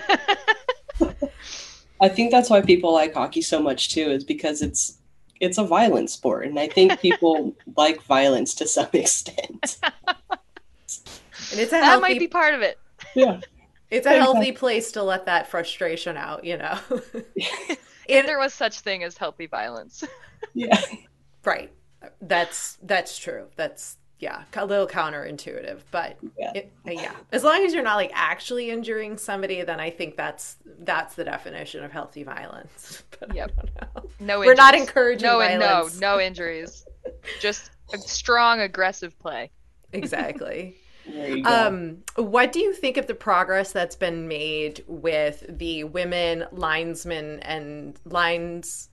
Speaker 5: I think that's why people like hockey so much too, is because it's a violent sport. And I think people like violence to some extent.
Speaker 2: And
Speaker 4: that might be part of it.
Speaker 5: Yeah.
Speaker 2: It's a healthy place to let that frustration out,
Speaker 4: If there was such thing as healthy violence.
Speaker 5: Yeah.
Speaker 2: Right. That's true. That's a little counterintuitive, but as long as you're not like actually injuring somebody, then I think that's the definition of healthy violence. But
Speaker 4: yep.
Speaker 2: No, we're not encouraging violence.
Speaker 4: No injuries. Just a strong, aggressive play.
Speaker 2: Exactly.
Speaker 5: There you go.
Speaker 2: What do you think of the progress that's been made with the women linesmen and lines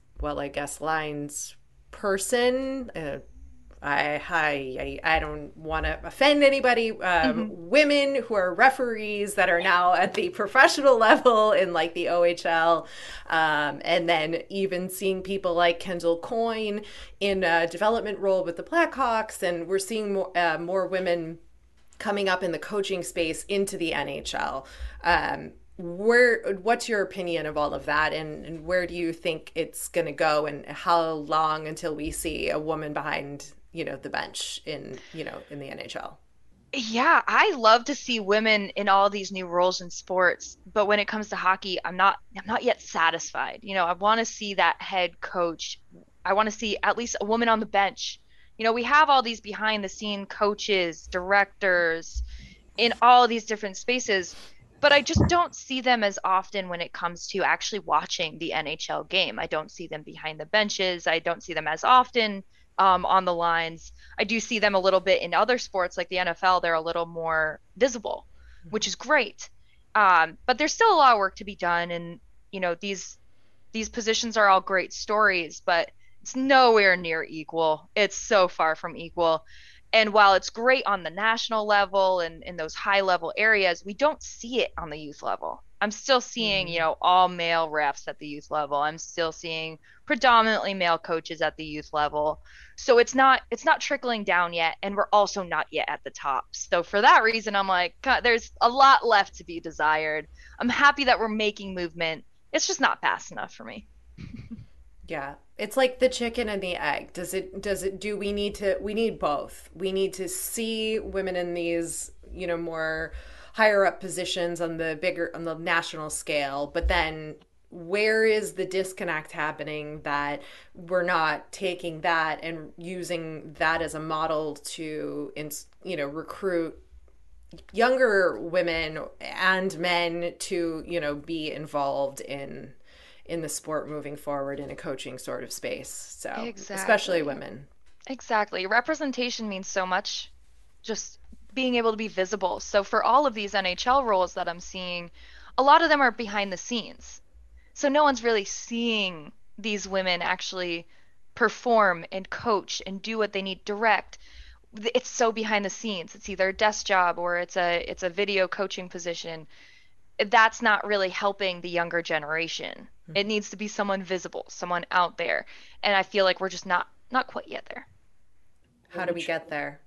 Speaker 2: person? I don't want to offend anybody. Women who are referees that are now at the professional level in like the OHL, and then even seeing people like Kendall Coyne in a development role with the Blackhawks, and we're seeing more women coming up in the coaching space into the NHL. What's your opinion of all of that, and where do you think it's going to go, and how long until we see a woman behind the bench in the NHL?
Speaker 4: Yeah, I love to see women in all these new roles in sports, but when it comes to hockey, I'm not yet satisfied. I want to see that head coach. I want to see at least a woman on the bench. We have all these behind the scene coaches, directors in all these different spaces, but I just don't see them as often when it comes to actually watching the NHL game. I don't see them behind the benches. I don't see them as often on the lines. I do see them a little bit in other sports like the NFL. They're a little more visible, which is great. But there's still a lot of work to be done. And, these positions are all great stories, but it's nowhere near equal. It's so far from equal. And while it's great on the national level and in those high level areas, we don't see it on the youth level. I'm still seeing, all male refs at the youth level. I'm still seeing predominantly male coaches at the youth level. So it's not trickling down yet. And we're also not yet at the top. So for that reason, I'm like, God, there's a lot left to be desired. I'm happy that we're making movement. It's just not fast enough for me.
Speaker 2: Yeah. It's like the chicken and the egg. We need both. We need to see women in these, more higher up positions on the national scale, but then where is the disconnect happening that we're not taking that and using that as a model to, recruit younger women and men to, be involved in the sport moving forward in a coaching sort of space. So exactly. Especially women.
Speaker 4: Exactly. Representation means so much, just being able to be visible. So for all of these NHL roles that I'm seeing, a lot of them are behind the scenes. So no one's really seeing these women actually perform and coach and do what they need, direct. it's so behind the scenes. It's either a desk job or it's a video coaching position. That's not really helping the younger generation. It needs to be someone visible, someone out there. And I feel like we're just not quite yet there.
Speaker 2: How do we get there?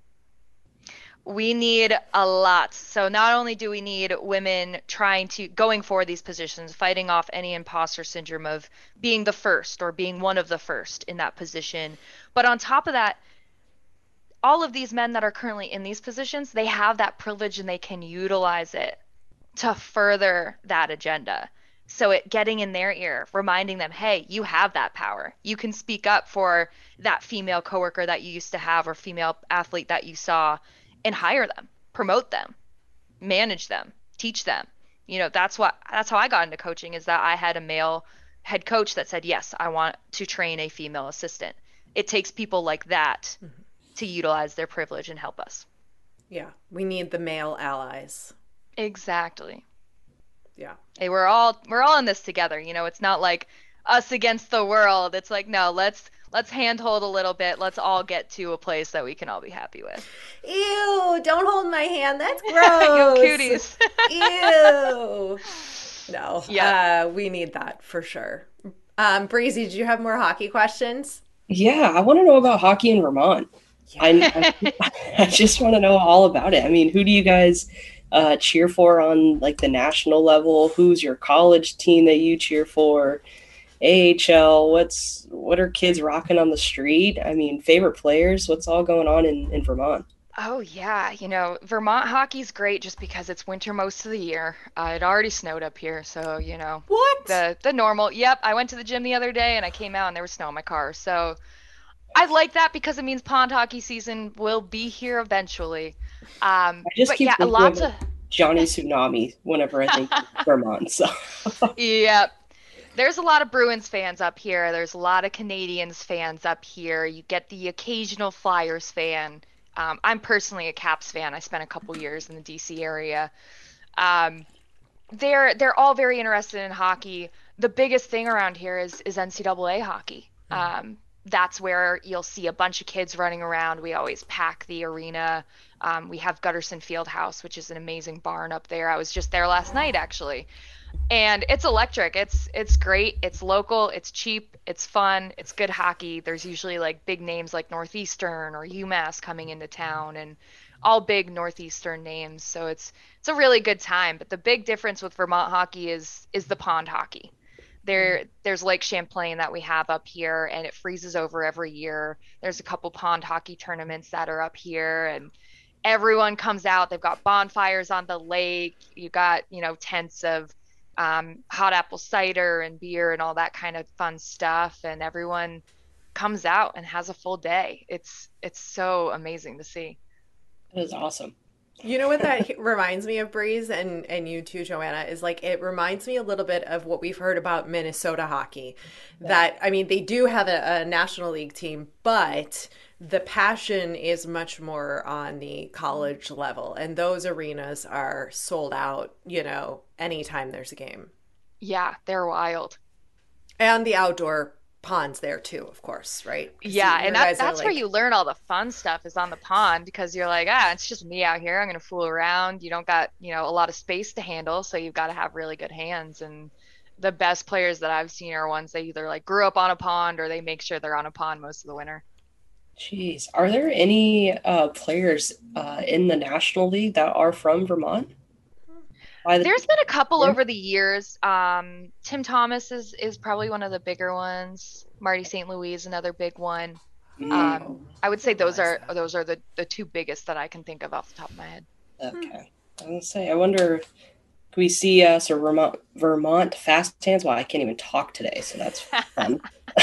Speaker 4: We need a lot. So not only do we need women going for these positions, fighting off any imposter syndrome of being the first or being one of the first in that position, but on top of that, all of these men that are currently in these positions, they have that privilege and they can utilize it to further that agenda. So getting in their ear, reminding them, hey, you have that power. You can speak up for that female coworker that you used to have or female athlete that you saw, and hire them, promote them, manage them, teach them. That's how I got into coaching, is that I had a male head coach that said, yes, I want to train a female assistant. It takes people like that to utilize their privilege and help us.
Speaker 2: Yeah, we need the male allies.
Speaker 4: Exactly.
Speaker 2: Yeah.
Speaker 4: Hey, we're all in this together. It's not like us against the world. It's like, no, let's handhold a little bit. Let's all get to a place that we can all be happy with.
Speaker 2: Ew, don't hold my hand. That's gross.
Speaker 4: Yo, cooties.
Speaker 2: Ew. No.
Speaker 4: Yeah.
Speaker 2: We need that for sure. Breezy, did you have more hockey questions?
Speaker 5: Yeah, I want to know about hockey in Vermont.
Speaker 2: Yeah.
Speaker 5: I just want to know all about it. I mean, who do you guys cheer for on like the national level? Who's your college team that you cheer for? AHL, what are kids rocking on the street? I mean, favorite players, what's all going on in Vermont?
Speaker 4: Oh yeah, Vermont hockey's great just because it's winter most of the year. It already snowed up here, so
Speaker 2: What?
Speaker 4: the normal. Yep, I went to the gym the other day and I came out and there was snow in my car. So I like that because it means pond hockey season will be here eventually.
Speaker 5: I just
Speaker 4: But
Speaker 5: keep
Speaker 4: yeah,
Speaker 5: thinking
Speaker 4: lots
Speaker 5: of
Speaker 4: of
Speaker 5: Johnny Tsunami whenever I think of Vermont. So
Speaker 4: Yep. There's a lot of Bruins fans up here. There's a lot of Canadiens fans up here. You get the occasional Flyers fan. I'm personally a Caps fan. I spent a couple years in the DC area. They're all very interested in hockey. The biggest thing around here is NCAA hockey. That's where you'll see a bunch of kids running around. We always pack the arena. We have Gutterson Fieldhouse, which is an amazing barn up there. I was just there last night, actually. And it's electric. It's great. It's local. It's cheap. It's fun. It's good hockey. There's usually like big names like Northeastern or UMass coming into town, and all big Northeastern names. So it's a really good time. But the big difference with Vermont hockey is the pond hockey. There's Lake Champlain that we have up here, and it freezes over every year. There's a couple pond hockey tournaments that are up here, and everyone comes out. They've got bonfires on the lake. You got tents of hot apple cider and beer and all that kind of fun stuff, and everyone comes out and has a full day. It's so amazing to see.
Speaker 5: that is awesome.
Speaker 2: You know what that reminds me of, Breeze, and you too, Joanna, is like it reminds me a little bit of what we've heard about Minnesota hockey. That, I mean, they do have a National League team, but the passion is much more on the college level, and those arenas are sold out, anytime there's a game.
Speaker 4: Yeah, they're wild.
Speaker 2: And the outdoor ponds there too, of course, right?
Speaker 4: Yeah, and that's
Speaker 2: like,
Speaker 4: where you learn all the fun stuff is on the pond, because you're like, it's just me out here. I'm going to fool around. You don't got, a lot of space to handle, so you've got to have really good hands. And the best players that I've seen are ones that either like grew up on a pond or they make sure they're on a pond most of the winter.
Speaker 5: Jeez, are there any players in the National League that are from Vermont?
Speaker 4: There's been a couple over the years. Tim Thomas is probably one of the bigger ones. Marty St. Louis is another big one. I would say those are the two biggest that I can think of off the top of my head.
Speaker 5: Okay. I was gonna say, I wonder, can we see Vermont fast hands? Well, I can't even talk today, so that's fun.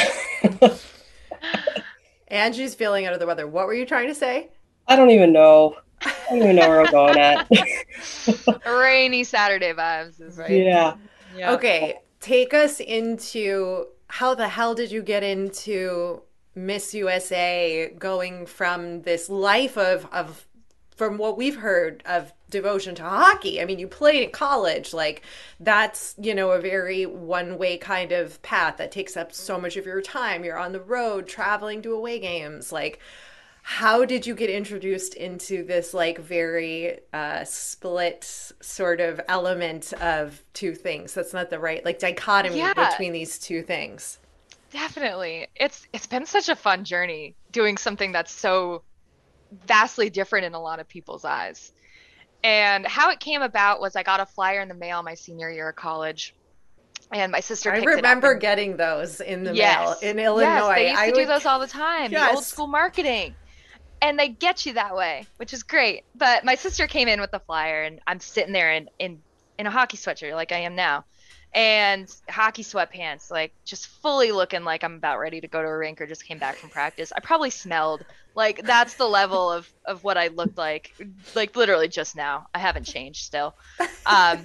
Speaker 2: Angie's feeling under the weather. What were you trying to say?
Speaker 5: I don't even know. I don't even know where I'm going at.
Speaker 4: Rainy Saturday vibes is right.
Speaker 5: Yeah.
Speaker 2: Okay, take us into how the hell did you get into Miss USA, going from this life of from what we've heard of devotion to hockey. I mean, you played in college, like that's, a very one-way kind of path that takes up so much of your time. You're on the road traveling to away games. Like, How did you get introduced into this like very split sort of element of two things? That's not the right like dichotomy
Speaker 4: Yeah,
Speaker 2: between these two things.
Speaker 4: definitely. It's been such a fun journey doing something that's so vastly different in a lot of people's eyes. And how it came about was I got a flyer in the mail my senior year of college, and my sister
Speaker 2: I
Speaker 4: picked it up.
Speaker 2: remember
Speaker 4: And
Speaker 2: getting those in the mail
Speaker 4: yes,
Speaker 2: in
Speaker 4: yes, they
Speaker 2: Illinois.
Speaker 4: used
Speaker 2: I
Speaker 4: to do
Speaker 2: would,
Speaker 4: those all the time, the old
Speaker 2: yes.
Speaker 4: school marketing. And they get you that way, which is great. But my sister came in with the flyer, and I'm sitting there in a hockey sweatshirt like I am now, and hockey sweatpants, like just fully looking like I'm about ready to go to a rink or just came back from practice. I probably smelled like that's the level of what I looked like literally just now. I haven't changed still. Um,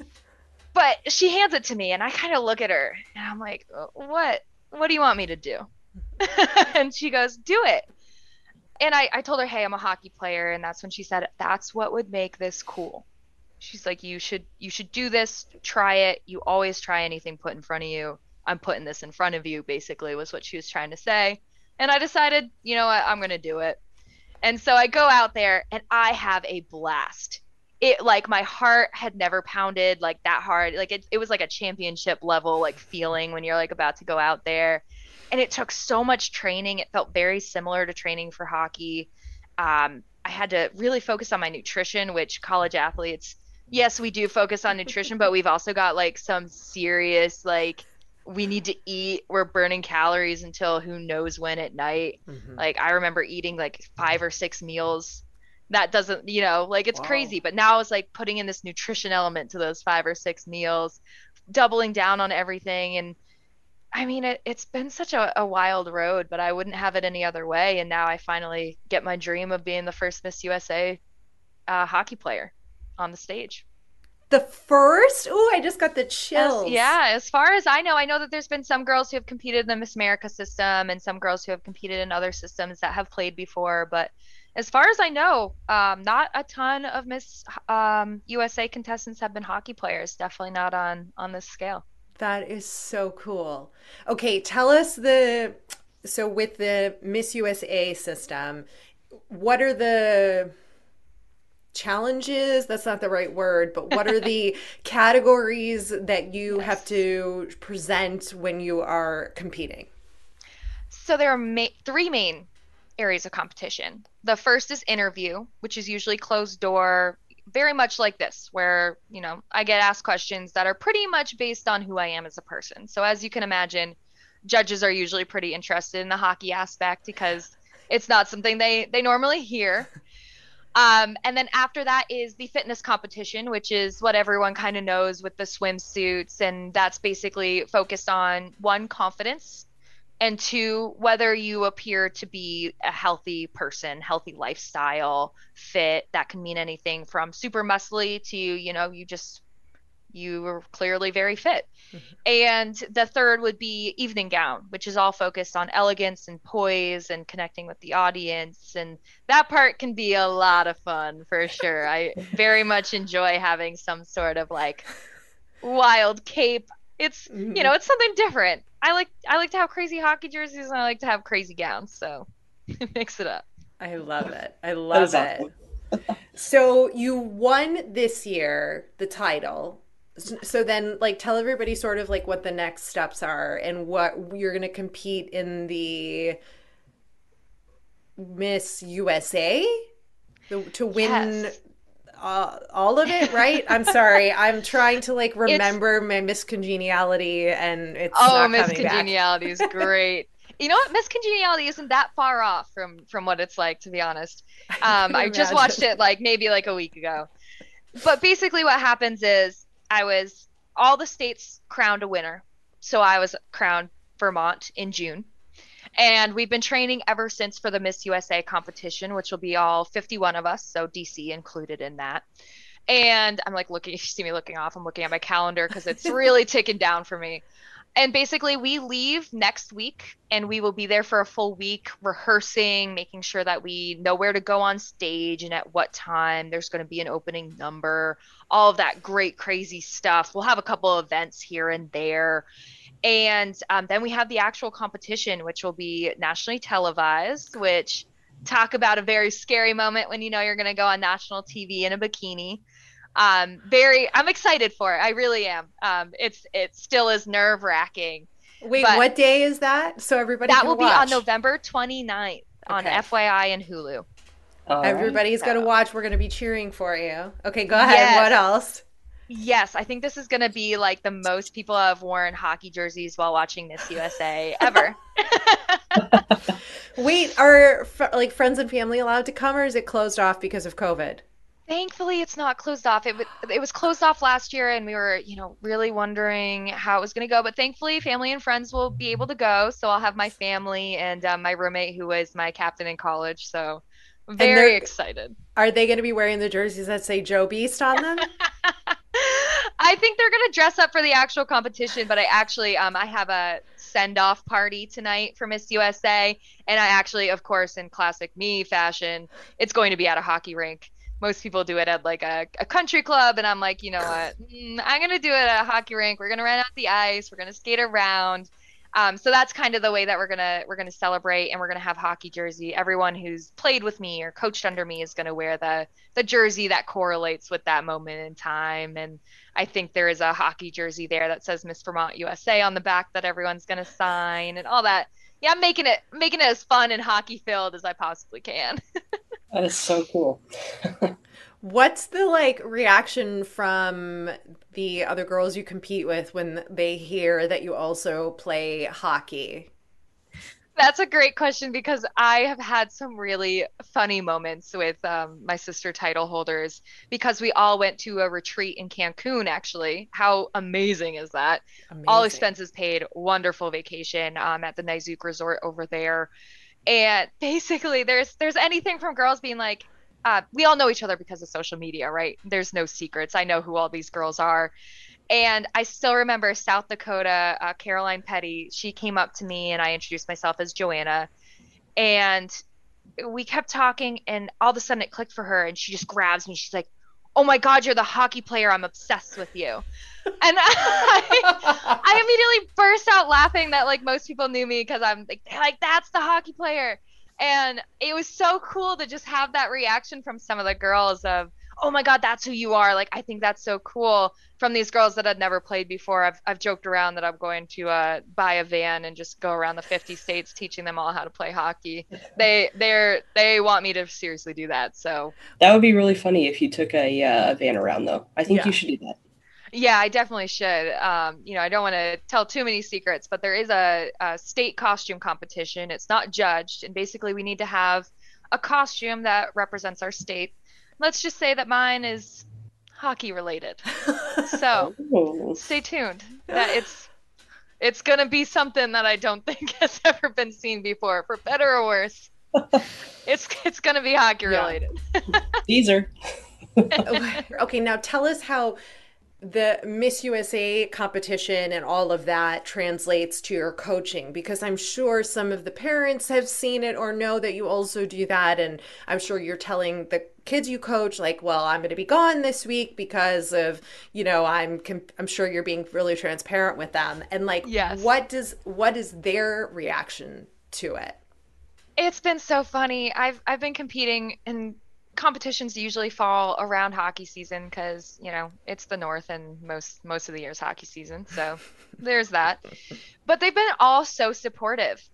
Speaker 4: but she hands it to me, and I kind of look at her, and I'm like, What do you want me to do?" And she goes, "Do it." And I told her, "Hey, I'm a hockey player," and that's when she said, "That's what would make this cool." She's like, "You should do this, try it. You always try anything put in front of you. I'm putting this in front of you," basically was what she was trying to say. And I decided, you know what, I'm gonna do it. And so I go out there and I have a blast. It like my heart had never pounded like that hard. Like it was like a championship level like feeling when you're like about to go out there. And it took so much training. It felt very similar to training for hockey. I had to really focus on my nutrition, which college athletes, yes, we do focus on nutrition, but we've also got like some serious like we need to eat. We're burning calories until who knows when at night.
Speaker 2: Hmm.
Speaker 4: Like I remember eating like 5 or 6 meals. That doesn't, like it's
Speaker 2: Wow.
Speaker 4: crazy. But now it's like putting in this nutrition element to those 5 or 6 meals, doubling down on everything. And I mean, it's been such a wild road, but I wouldn't have it any other way. And now I finally get my dream of being the first Miss USA hockey player on the stage.
Speaker 2: The first? Ooh, I just got the
Speaker 4: As
Speaker 2: chills.
Speaker 4: yeah, as far as I know that there's been some girls who have competed in the Miss America system and some girls who have competed in other systems that have played before. But as far as I know, not a ton of Miss USA contestants have been hockey players. Definitely not on this scale.
Speaker 2: That is so cool. Okay, tell us so with the Miss USA system, what are the challenges? That's not the right word, but what are the categories that you have
Speaker 4: Yes.
Speaker 2: to present when you are competing?
Speaker 4: So there are three main areas of competition. The first is interview, which is usually closed door, very much like this, where, I get asked questions that are pretty much based on who I am as a person. So as you can imagine, judges are usually pretty interested in the hockey aspect because it's not something they normally hear. And then after that is the fitness competition, which is what everyone kind of knows with the swimsuits. And that's basically focused on one, confidence, and two, whether you appear to be a healthy person, healthy lifestyle, fit. That can mean anything from super muscly to, you are clearly very fit. And the third would be evening gown, which is all focused on elegance and poise and connecting with the audience. And that part can be a lot of fun for sure. I very much enjoy having some sort of like wild cape. It's,
Speaker 2: Mhm.
Speaker 4: it's something different. I like to have crazy hockey jerseys and I like to have crazy gowns, so mix it up.
Speaker 2: I love it. I
Speaker 3: That is
Speaker 2: love it.
Speaker 3: awesome.
Speaker 2: So you won this year the title. So then, like, tell everybody sort of like what the next steps are and what you're going to compete in the Miss USA to win
Speaker 4: Yes.
Speaker 2: all of it, right? I'm sorry. I'm trying to like
Speaker 4: It's
Speaker 2: remember my Miss Congeniality and it's
Speaker 4: Oh,
Speaker 2: not
Speaker 4: Miss
Speaker 2: coming back.
Speaker 4: Congeniality is great. You know what? Miss Congeniality isn't that far off from what it's like, to be honest.
Speaker 2: I can
Speaker 4: I just watched
Speaker 2: imagine.
Speaker 4: it like maybe like a week ago. But basically what happens is I was all the states crowned a winner. So I was crowned Vermont in June. And we've been training ever since for the Miss USA competition, which will be all 51 of us, so DC included in that. And I'm like looking, you see me looking off, I'm looking at my calendar because it's really ticking down for me. And basically, we leave next week and we will be there for a full week rehearsing, making sure that we know where to go on stage and at what time there's going to be an opening number, all of that great, crazy stuff. We'll have a couple of events here and there. And then we have the actual competition, which will be nationally televised, which talk about a very scary moment when you know you're going to go on national TV in a bikini. I'm excited for it. I really am. It still is nerve wracking.
Speaker 2: Wait,
Speaker 4: But
Speaker 2: what day is that? So everybody
Speaker 4: that
Speaker 2: can
Speaker 4: will be
Speaker 2: watch.
Speaker 4: on November 29th on
Speaker 2: Okay.
Speaker 4: FYI and Hulu.
Speaker 5: All right.
Speaker 2: Everybody's going to
Speaker 4: So-
Speaker 2: watch. We're going to be cheering for you. Okay, go ahead.
Speaker 4: Yes.
Speaker 2: What else?
Speaker 4: Yes, I think this is going to be like the most people have worn hockey jerseys while watching Miss USA ever.
Speaker 2: Wait, are like friends and family allowed to come, or is it closed off because of COVID?
Speaker 4: Thankfully, it's not closed off. It was closed off last year, and we were, really wondering how it was going to go. But thankfully, family and friends will be able to go. So I'll have my family and my roommate, who was my captain in college. So very
Speaker 2: they're-
Speaker 4: excited.
Speaker 2: Are they going to be wearing the jerseys that say Joe Beast on them?
Speaker 4: I think they're going to dress up for the actual competition, but I have a send-off party tonight for Miss USA, and I actually, of course, in classic me fashion, it's going to be at a hockey rink. Most people do it at like a country club, and I'm like, you know what? I'm going to do it at a hockey rink. We're going to run out the ice. We're going to skate around. So that's kind of the way that we're gonna celebrate, and we're gonna have hockey jersey. Everyone who's played with me or coached under me is gonna wear the jersey that correlates with that moment in time. And I think there is a hockey jersey there that says Miss Vermont USA on the back that everyone's gonna sign and all that. Yeah, I'm making it as fun and hockey filled as I possibly can.
Speaker 5: That is so cool.
Speaker 2: What's the like reaction from the other girls you compete with when they hear that you also play hockey?
Speaker 4: That's a great question because I have had some really funny moments with my sister title holders because we all went to a retreat in Cancun, actually. How amazing is that? All
Speaker 2: Amazing.
Speaker 4: expenses paid, wonderful vacation at the Nizook Resort over there. And basically, there's anything from girls being like, we all know each other because of social media, right? There's no secrets. I know who all these girls are. And I still remember South Dakota, Caroline Petty. She came up to me and I introduced myself as Joanna. And we kept talking, and all of a sudden it clicked for her. And she just grabs me. She's like, "Oh my God, you're the hockey player. I'm obsessed with you." And I immediately burst out laughing that like most people knew me because I'm like, that's the hockey player. And it was so cool to just have that reaction from some of the girls of, "Oh my God, that's who you are." Like, I think that's so cool from these girls that had never played before. I've joked around that I'm going to buy a van and just go around the 50 states teaching them all how to play hockey. They want me to seriously do that. So
Speaker 5: That would be really funny if you took a van around, though. I think
Speaker 2: Yeah.
Speaker 5: you should do that.
Speaker 4: yeah, I definitely should. I don't want to tell too many secrets, but there is a state costume competition. It's not judged, and basically we need to have a costume that represents our state. Let's just say that mine is hockey related. So
Speaker 5: Oh.
Speaker 4: stay tuned. That it's gonna be something that I don't think has ever been seen before, for better or worse. It's gonna be hockey
Speaker 2: Yeah.
Speaker 4: related.
Speaker 5: Teaser.
Speaker 2: Okay, now tell us how the Miss USA competition and all of that translates to your coaching, because I'm sure some of the parents have seen it or know that you also do that. And I'm sure you're telling the kids you coach, like, well, I'm going to be gone this week because of, I'm sure you're being really transparent with them. And like,
Speaker 4: Yes.
Speaker 2: what is their reaction to it?
Speaker 4: It's been so funny. I've been competing, and competitions usually fall around hockey season because it's the north and most of the year is hockey season. So there's that. But they've been all so supportive.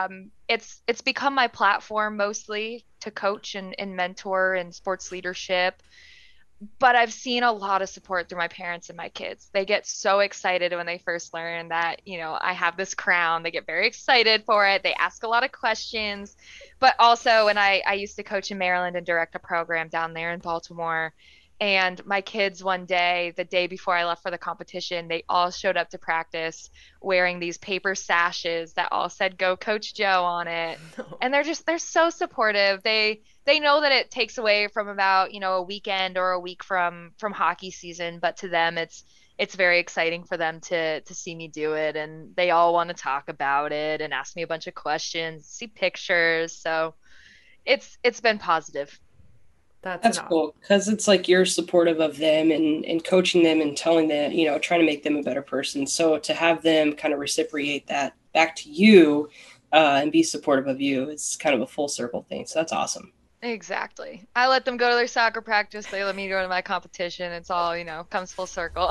Speaker 4: It's become my platform mostly to coach and mentor and sports leadership. But I've seen a lot of support through my parents and my kids. They get so excited when they first learn that, I have this crown. They get very excited for it. They ask a lot of questions. But also when I used to coach in Maryland and direct a program down there in Baltimore. And my kids one day, the day before I left for the competition, they all showed up to practice wearing these paper sashes that all said "Go Coach Joe" on it. And they're so supportive. They know that it takes away from about, a weekend or a week from hockey season, but to them it's very exciting for them to see me do it, and they all want to talk about it and ask me a bunch of questions, see pictures. So it's been positive.
Speaker 5: That's
Speaker 2: an-
Speaker 5: cool because it's like you're supportive of them and coaching them and telling them, trying to make them a better person. So to have them kind of reciprocate that back to you, and be supportive of you. It's kind of a full circle thing. So that's awesome.
Speaker 4: Exactly. I let them go to their soccer practice. They let me go to my competition. It's all, comes full circle.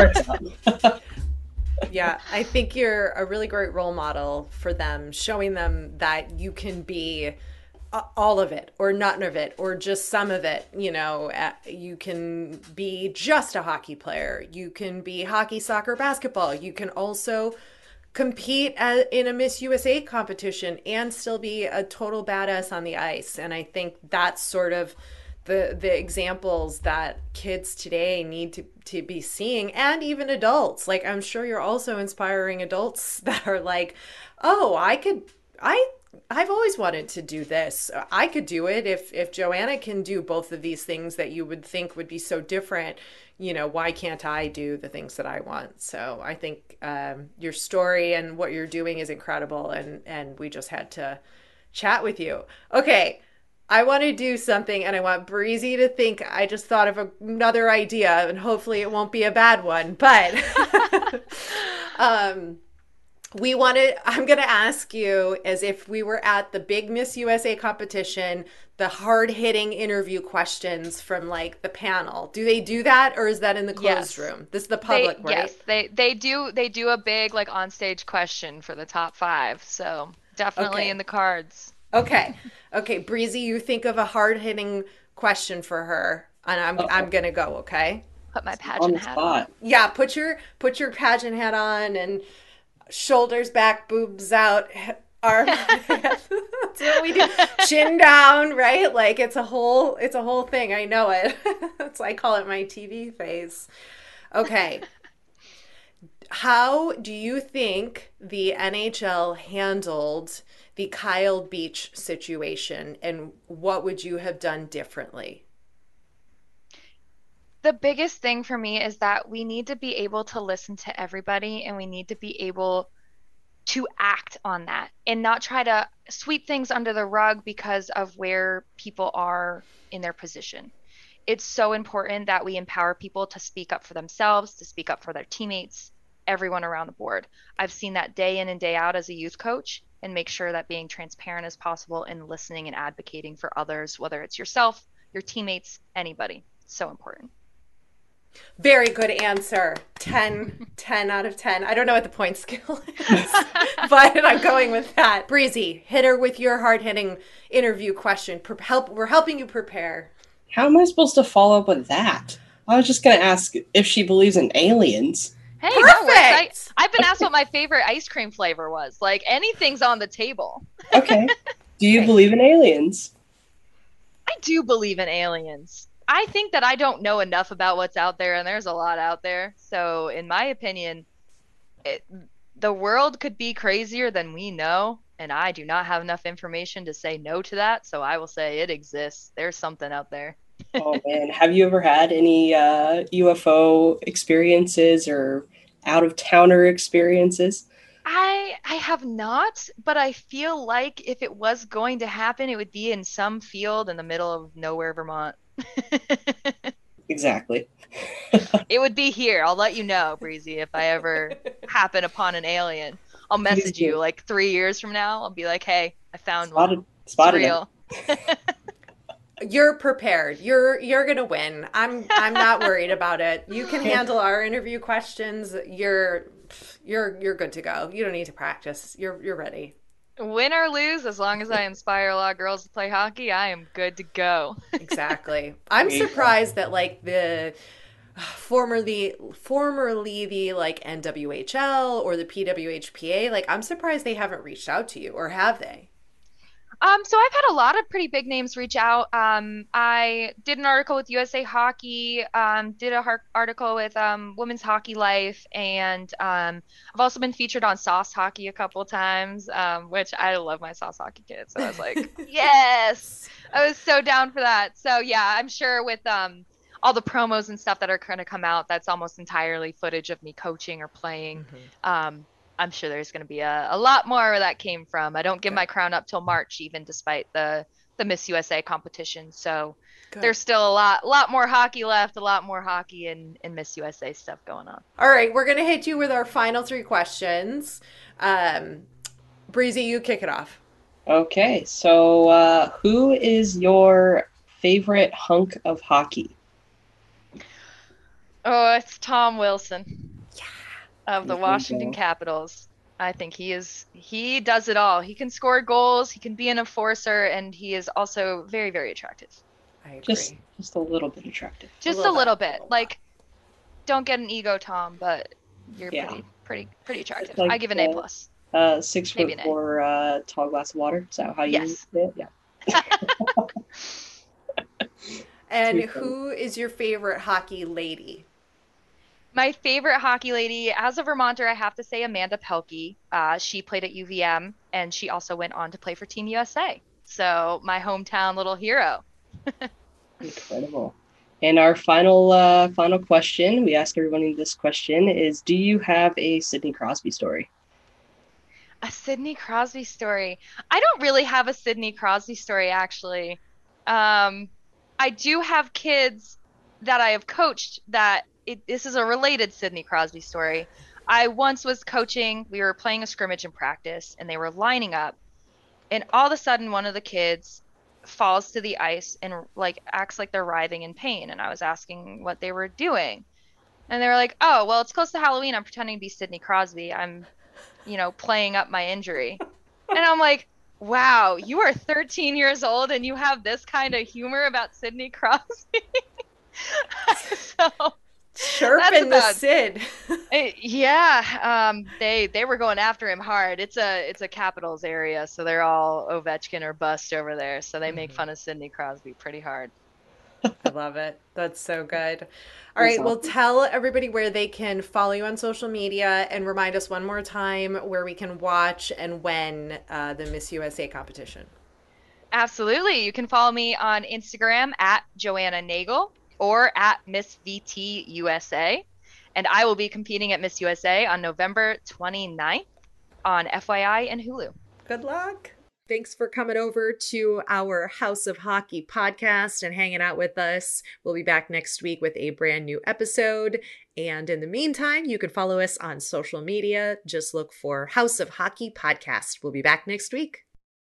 Speaker 2: Yeah, I think you're a really great role model for them, showing them that you can be all of it or none of it or just some of it. You can be just a hockey player. You can be hockey, soccer, basketball. You can also compete in a Miss USA competition and still be a total badass on the ice. And I think that's sort of the examples that kids today need to be seeing, and even adults. Like, I'm sure you're also inspiring adults that are like, oh, I've always wanted to do this. I could do it. If Joanna can do both of these things that you would think would be so different, why can't I do the things that I want? So I think your story and what you're doing is incredible, and we just had to chat with you. Okay, I want to do something, and I want Breezy to think I just thought of another idea, and hopefully it won't be a bad one. But I'm going to ask you, as if we were at the big Miss USA competition, the hard-hitting interview questions from like the panel. Do they do that, or is that in the closed room? This is the public, right?
Speaker 4: Yes, they do a big like on-stage question for the top 5. So definitely in the cards.
Speaker 2: Okay, Breezy, you think of a hard-hitting question for her, and I'm gonna go. Okay.
Speaker 4: Put my pageant hat on.
Speaker 2: Yeah, put your pageant hat on and shoulders back, boobs out, arm. That's what we do. Chin down, right? Like it's a whole thing. I know it. I call it my TV face. Okay. How do you think the NHL handled the Kyle Beach situation, and what would you have done differently?
Speaker 4: The biggest thing for me is that we need to be able to listen to everybody, and we need to be able to act on that and not try to sweep things under the rug because of where people are in their position. It's so important that we empower people to speak up for themselves, to speak up for their teammates, everyone around the board. I've seen that day in and day out as a youth coach, and make sure that being transparent as possible and listening and advocating for others, whether it's yourself, your teammates, anybody. So important.
Speaker 2: Very good answer. 10 out of 10. I don't know what the point scale is, but I'm going with that. Breezy, hit her with your hard-hitting interview question. We're helping you prepare.
Speaker 5: How am I supposed to follow up with that? I was just going to ask if she believes in aliens.
Speaker 4: Hey, perfect. I've been asked what my favorite ice cream flavor was. Like, anything's on the table.
Speaker 5: Okay. Do you believe in aliens?
Speaker 4: I do believe in aliens. I think that I don't know enough about what's out there, and there's a lot out there. So, in my opinion, the world could be crazier than we know, and I do not have enough information to say no to that. So I will say it exists. There's something out there.
Speaker 5: Oh man, have you ever had any UFO experiences or out-of-towner experiences?
Speaker 4: I have not, but I feel like if it was going to happen, it would be in some field in the middle of nowhere, Vermont.
Speaker 5: Exactly.
Speaker 4: It would be here. I'll let you know, Breezy, if I ever happen upon an alien. I'll message you like 3 years from now. I'll be like, hey, I found one.
Speaker 5: Spotted
Speaker 4: it's real.
Speaker 2: You're prepared. You're gonna win. I'm not worried about it. You can handle our interview questions. You're good to go. You don't need to practice. You're ready.
Speaker 4: Win or lose, as long as I inspire a lot of girls to play hockey, I am good to go.
Speaker 2: Exactly. I'm surprised that like the formerly the like NWHL or the PWHPA, like I'm surprised they haven't reached out to you, or have they?
Speaker 4: So I've had a lot of pretty big names reach out. I did an article with USA Hockey, did an article with Women's Hockey Life, and I've also been featured on Sauce Hockey a couple times, which I love my Sauce Hockey kids. So I was like, yes, I was so down for that. So yeah, I'm sure with all the promos and stuff that are going to come out, that's almost entirely footage of me coaching or playing. Mm-hmm. I'm sure there's going to be a lot more where that came from. I don't give my crown up till March, even despite the Miss USA competition. So there's still a lot more hockey left, a lot more hockey and Miss USA stuff going on.
Speaker 2: All right, we're going to hit you with our final 3 questions. Breezy, you kick it off.
Speaker 5: Okay, so who is your favorite hunk of hockey?
Speaker 4: Oh, it's Tom Wilson of the
Speaker 5: There you
Speaker 4: Washington
Speaker 5: go.
Speaker 4: Capitals. I think he does it all. He can score goals, he can be an enforcer, and he is also very, very attractive.
Speaker 2: I
Speaker 5: Just
Speaker 2: agree.
Speaker 5: just a little bit attractive.
Speaker 2: A
Speaker 4: Just
Speaker 2: little
Speaker 4: a
Speaker 2: bit.
Speaker 4: little
Speaker 2: A
Speaker 4: bit.
Speaker 2: little lot.
Speaker 4: Like, don't get an ego, Tom, but you're
Speaker 5: Yeah,
Speaker 4: pretty attractive. I
Speaker 5: like
Speaker 4: give an A plus,
Speaker 5: six
Speaker 4: maybe
Speaker 5: foot
Speaker 4: an A.
Speaker 5: four, tall glass of water. Is that how you
Speaker 4: Yes.
Speaker 5: say it? Yeah.
Speaker 2: And
Speaker 5: Too funny.
Speaker 2: who is your favorite hockey lady?
Speaker 4: My favorite hockey lady, as a Vermonter, I have to say Amanda Pelkey. She played at UVM, and she also went on to play for Team USA. So my hometown little hero.
Speaker 5: Incredible. And our final question, we ask everybody this question is, do you have a Sidney Crosby story?
Speaker 4: A Sidney Crosby story. I don't really have a Sidney Crosby story, actually. Um, I do have kids that I have coached this is a related Sidney Crosby story. I once was coaching, we were playing a scrimmage in practice, and they were lining up, and all of a sudden one of the kids falls to the ice and like acts like they're writhing in pain. And I was asking what they were doing. And they were like, "Oh, well, it's close to Halloween. I'm pretending to be Sidney Crosby. I'm playing up my injury." And I'm like, wow, you are 13 years old and you have this kind of humor about Sidney Crosby. So that's
Speaker 2: Chirping the
Speaker 4: about
Speaker 2: Sid.
Speaker 4: yeah. They were going after him hard. It's a Capitals area, so they're all Ovechkin or bust over there. So they make fun of Sidney Crosby pretty hard.
Speaker 2: I love it. That's so good. All
Speaker 5: That's
Speaker 2: right. Well,
Speaker 5: awesome.
Speaker 2: tell everybody where they can follow you on social media and remind us one more time where we can watch and when the Miss USA competition.
Speaker 4: Absolutely. You can follow me on Instagram at Joanna Nagel or at Miss VT USA. And I will be competing at Miss USA on November 29th on FYI and Hulu.
Speaker 2: Good luck. Thanks for coming over to our House of Hockey podcast and hanging out with us. We'll be back next week with a brand new episode. And in the meantime, you can follow us on social media. Just look for House of Hockey podcast. We'll be back next week.